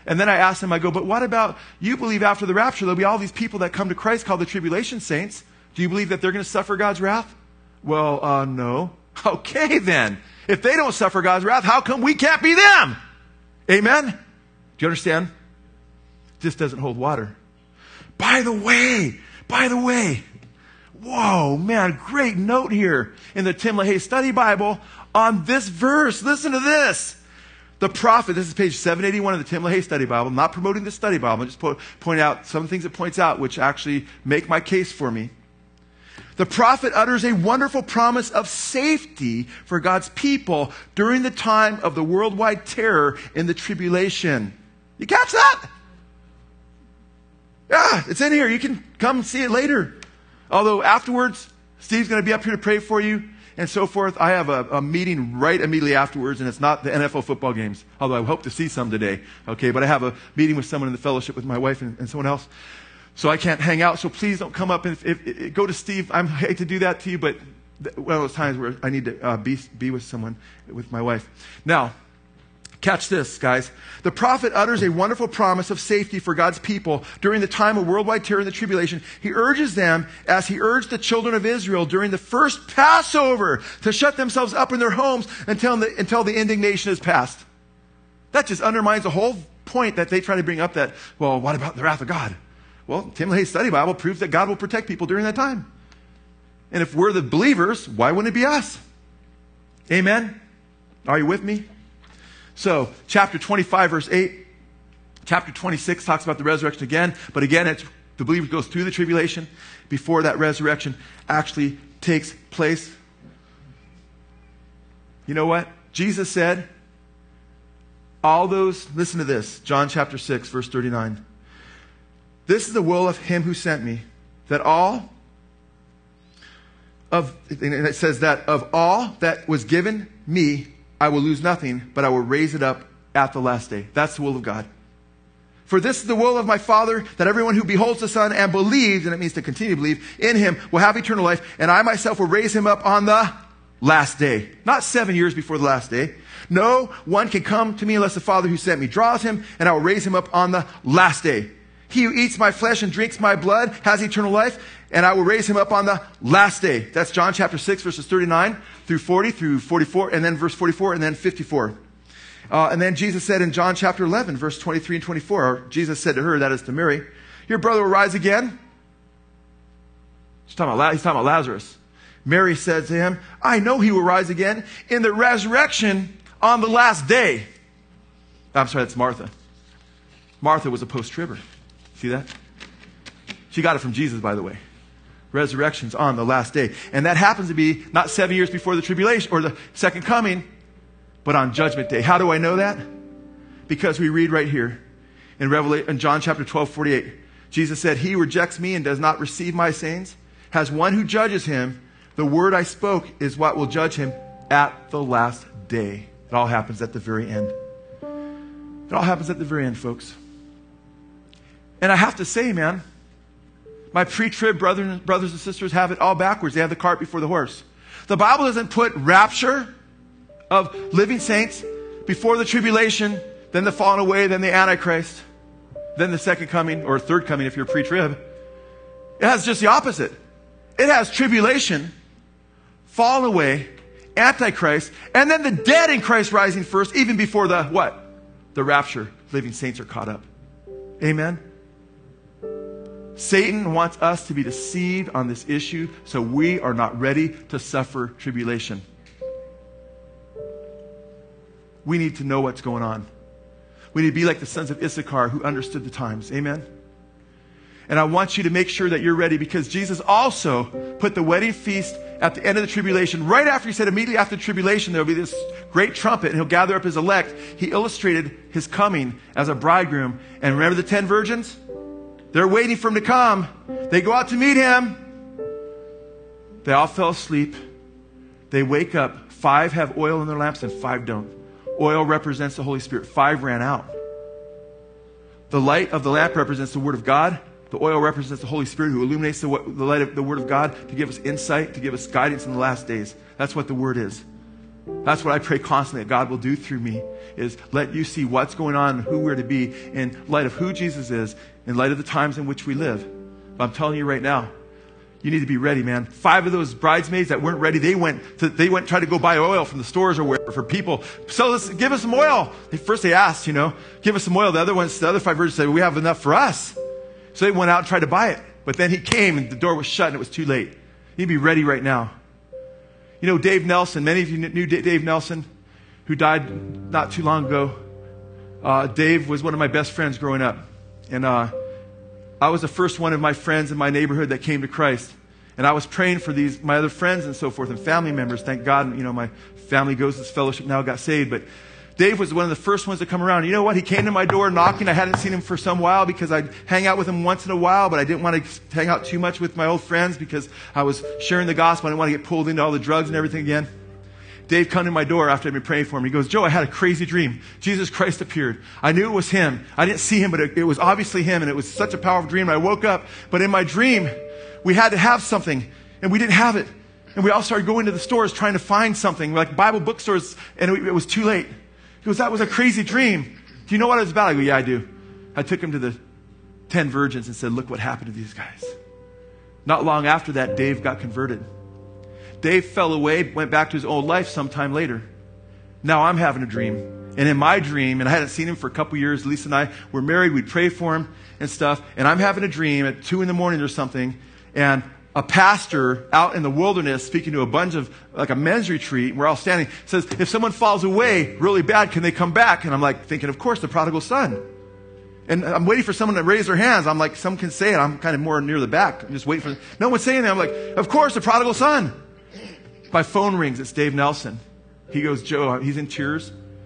And then I asked him, I go, but what about, you believe after the rapture, there'll be all these people that come to Christ called the tribulation saints. Do you believe that they're going to suffer God's wrath? Well, uh, no. Okay, then. If they don't suffer God's wrath, how come we can't be them? Amen? Do you understand? This doesn't hold water. By the way, by the way, whoa, man, great note here in the Tim LaHaye Study Bible on this verse. Listen to this. The prophet, this is page seven eighty-one of the Tim LaHaye Study Bible. I'm not promoting the study Bible. I'm just po- pointing out some things it points out which actually make my case for me. The prophet utters a wonderful promise of safety for God's people during the time of the worldwide terror in the tribulation. You catch that? Yeah, it's in here. You can come see it later. Although afterwards, Steve's going to be up here to pray for you and so forth. I have a, a meeting right immediately afterwards, and it's not the N F L football games, although I hope to see some today. Okay, but I have a meeting with someone in the fellowship with my wife and, and someone else. So I can't hang out, so please don't come up and if, if, if, go to Steve. I hate to do that to you, but th- one of those times where I need to uh, be, be with someone, with my wife. Now, catch this, guys. The prophet utters a wonderful promise of safety for God's people during the time of worldwide terror and the tribulation. He urges them, as he urged the children of Israel during the first Passover, to shut themselves up in their homes until the, until the indignation is past. That just undermines the whole point that they try to bring up that, well, what about the wrath of God? Well, Tim LaHaye's Study Bible proves that God will protect people during that time. And if we're the believers, why wouldn't it be us? Amen? Are you with me? So, chapter twenty-five, verse eight. Chapter twenty-six talks about the resurrection again. But again, it's, the believer goes through the tribulation before that resurrection actually takes place. You know what? Jesus said, all those, listen to this, John chapter six, verse thirty-nine. This is the will of him who sent me, that all of, and it says that of all that was given me, I will lose nothing, but I will raise it up at the last day. That's the will of God. For this is the will of my Father, that everyone who beholds the Son and believes, and it means to continue to believe, in him will have eternal life, and I myself will raise him up on the last day. Not seven years before the last day. No one can come to me unless the Father who sent me draws him, and I will raise him up on the last day. He who eats my flesh and drinks my blood has eternal life, and I will raise him up on the last day. That's John chapter six, verses thirty-nine through forty, through forty-four, and then verse forty-four, and then fifty-four. Uh, and then Jesus said in John chapter eleven, verse twenty-three and twenty-four, or Jesus said to her, that is to Mary, your brother will rise again. He's talking about, he's talking about Lazarus. Mary said to him, I know he will rise again in the resurrection on the last day. I'm sorry, that's Martha. Martha was a post-tribber. See that? She got it from Jesus, by the way. Resurrection's on the last day. And that happens to be not seven years before the tribulation or the second coming, but on Judgment Day. How do I know that? Because we read right here in Revelation, in John chapter twelve, forty-eight. Jesus said, he who rejects me and does not receive my sayings has one who judges him. The word I spoke is what will judge him at the last day. It all happens at the very end. It all happens at the very end, folks. And I have to say, man, my pre-trib brothers, brothers and sisters have it all backwards. They have the cart before the horse. The Bible doesn't put rapture of living saints before the tribulation, then the falling away, then the Antichrist, then the second coming, or third coming if you're pre-trib. It has just the opposite. It has tribulation, falling away, Antichrist, and then the dead in Christ rising first, even before the what? The rapture. Living saints are caught up. Amen? Satan wants us to be deceived on this issue so we are not ready to suffer tribulation. We need to know what's going on. We need to be like the sons of Issachar who understood the times. Amen? And I want you to make sure that you're ready because Jesus also put the wedding feast at the end of the tribulation. Right after he said immediately after the tribulation there will be this great trumpet and he'll gather up his elect. He illustrated his coming as a bridegroom. And remember the ten virgins? They're waiting for him to come. They go out to meet him. They all fell asleep. They wake up. Five have oil in their lamps and five don't. Oil represents the Holy Spirit. Five ran out. The light of the lamp represents the Word of God. The oil represents the Holy Spirit who illuminates the, the light of the Word of God to give us insight, to give us guidance in the last days. That's what the Word is. That's what I pray constantly that God will do through me, is let you see what's going on and who we're to be in light of who Jesus is, in light of the times in which we live. But I'm telling you right now, you need to be ready, man. Five of those bridesmaids that weren't ready, they went to, they went try to go buy oil from the stores or wherever for people. So let's give us some oil. They, first they asked, you know, give us some oil. The other ones, the other five virgins said, we have enough for us. So they went out and tried to buy it. But then he came and the door was shut and it was too late. You need to be ready right now. You know, Dave Nelson, many of you knew Dave Nelson, who died not too long ago. Uh, Dave was one of my best friends growing up. And uh, I was the first one of my friends in my neighborhood that came to Christ. And I was praying for these, my other friends and so forth, and family members. Thank God, you know, my family goes to this fellowship now, got saved. But Dave was one of the first ones to come around. You know what? He came to my door knocking. I hadn't seen him for some while because I'd hang out with him once in a while, but I didn't want to hang out too much with my old friends because I was sharing the gospel. I didn't want to get pulled into all the drugs and everything again. Dave come to my door after I'd been praying for him. He goes, Joe, I had a crazy dream. Jesus Christ appeared. I knew it was him. I didn't see him, but it, it was obviously him, and it was such a powerful dream. I woke up, but in my dream, we had to have something, and we didn't have it. And we all started going to the stores trying to find something, like Bible bookstores, and it, it was too late. He goes, that was a crazy dream. Do you know what it was about? I go, yeah, I do. I took him to the ten virgins and said, look what happened to these guys. Not long after that, Dave got converted. Dave fell away, went back to his old life sometime later. Now I'm having a dream. And in my dream, and I hadn't seen him for a couple years, Lisa and I were married, we'd pray for him and stuff, and I'm having a dream at two in the morning or something, and a pastor out in the wilderness speaking to a bunch of, like a men's retreat, we're all standing, says, if someone falls away really bad, can they come back? And I'm like thinking, of course, the prodigal son. And I'm waiting for someone to raise their hands. I'm like, some can say it. I'm kind of more near the back. I'm just waiting for, no one's saying that. I'm like, of course, the prodigal son. My phone rings. It's Dave Nelson. He goes, Joe, he's in tears.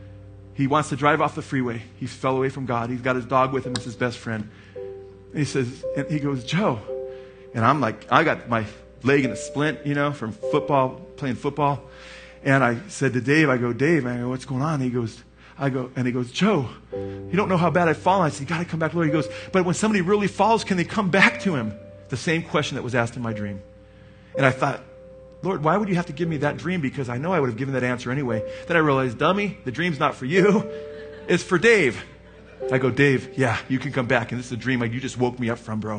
He wants to drive off the freeway. He fell away from God. He's got his dog with him. It's his best friend. And he says, and he goes, Joe. And I'm like, I got my leg in a splint, you know, from football, playing football. And I said to Dave, I go, Dave, I go, what's going on? He goes, I go, and he goes, Joe, you don't know how bad I've fallen. I said, you got to come back, Lord. He goes, but when somebody really falls, can they come back to him? The same question that was asked in my dream. And I thought, Lord, why would you have to give me that dream? Because I know I would have given that answer anyway. Then I realized, dummy, the dream's not for you. It's for Dave. I go, Dave, yeah, you can come back. And this is a dream like you just woke me up from, bro.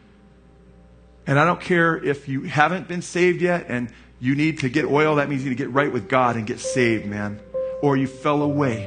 And I don't care if you haven't been saved yet and you need to get oil. That means you need to get right with God and get saved, man. Or you fell away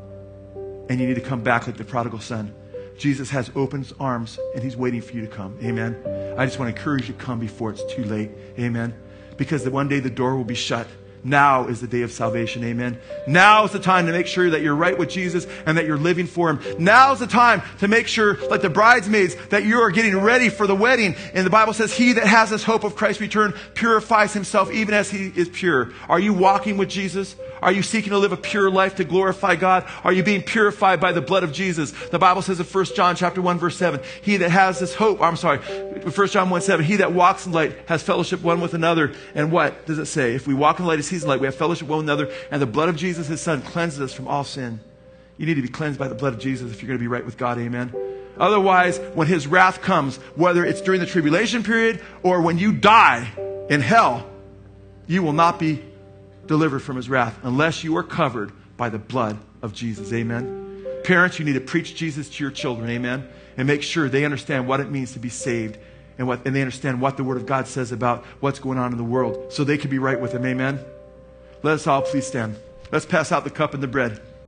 and you need to come back like the prodigal son. Jesus has open arms and he's waiting for you to come. Amen. I just want to encourage you to come before it's too late. Amen. Because one day the door will be shut. Now is the day of salvation. Amen. Now is the time to make sure that you're right with Jesus and that you're living for him. Now is the time to make sure, like the bridesmaids, that you are getting ready for the wedding. And the Bible says, he that has this hope of Christ's return purifies himself even as he is pure. Are you walking with Jesus? Are you seeking to live a pure life to glorify God? Are you being purified by the blood of Jesus? The Bible says in First John chapter one, verse seven, he that has this hope, I'm sorry, First John one, seven, he that walks in light has fellowship one with another. And what does it say? If we walk in light as he's in light, we have fellowship one with another, and the blood of Jesus, his son, cleanses us from all sin. You need to be cleansed by the blood of Jesus if you're going to be right with God. Amen. Otherwise, when his wrath comes, whether it's during the tribulation period or when you die in hell, you will not be delivered from his wrath unless you are covered by the blood of Jesus. Amen. Parents, you need to preach Jesus to your children. Amen. And make sure they understand what it means to be saved and what, and they understand what the Word of God says about what's going on in the world so they can be right with him. Amen. Let us all please stand. Let's pass out the cup and the bread.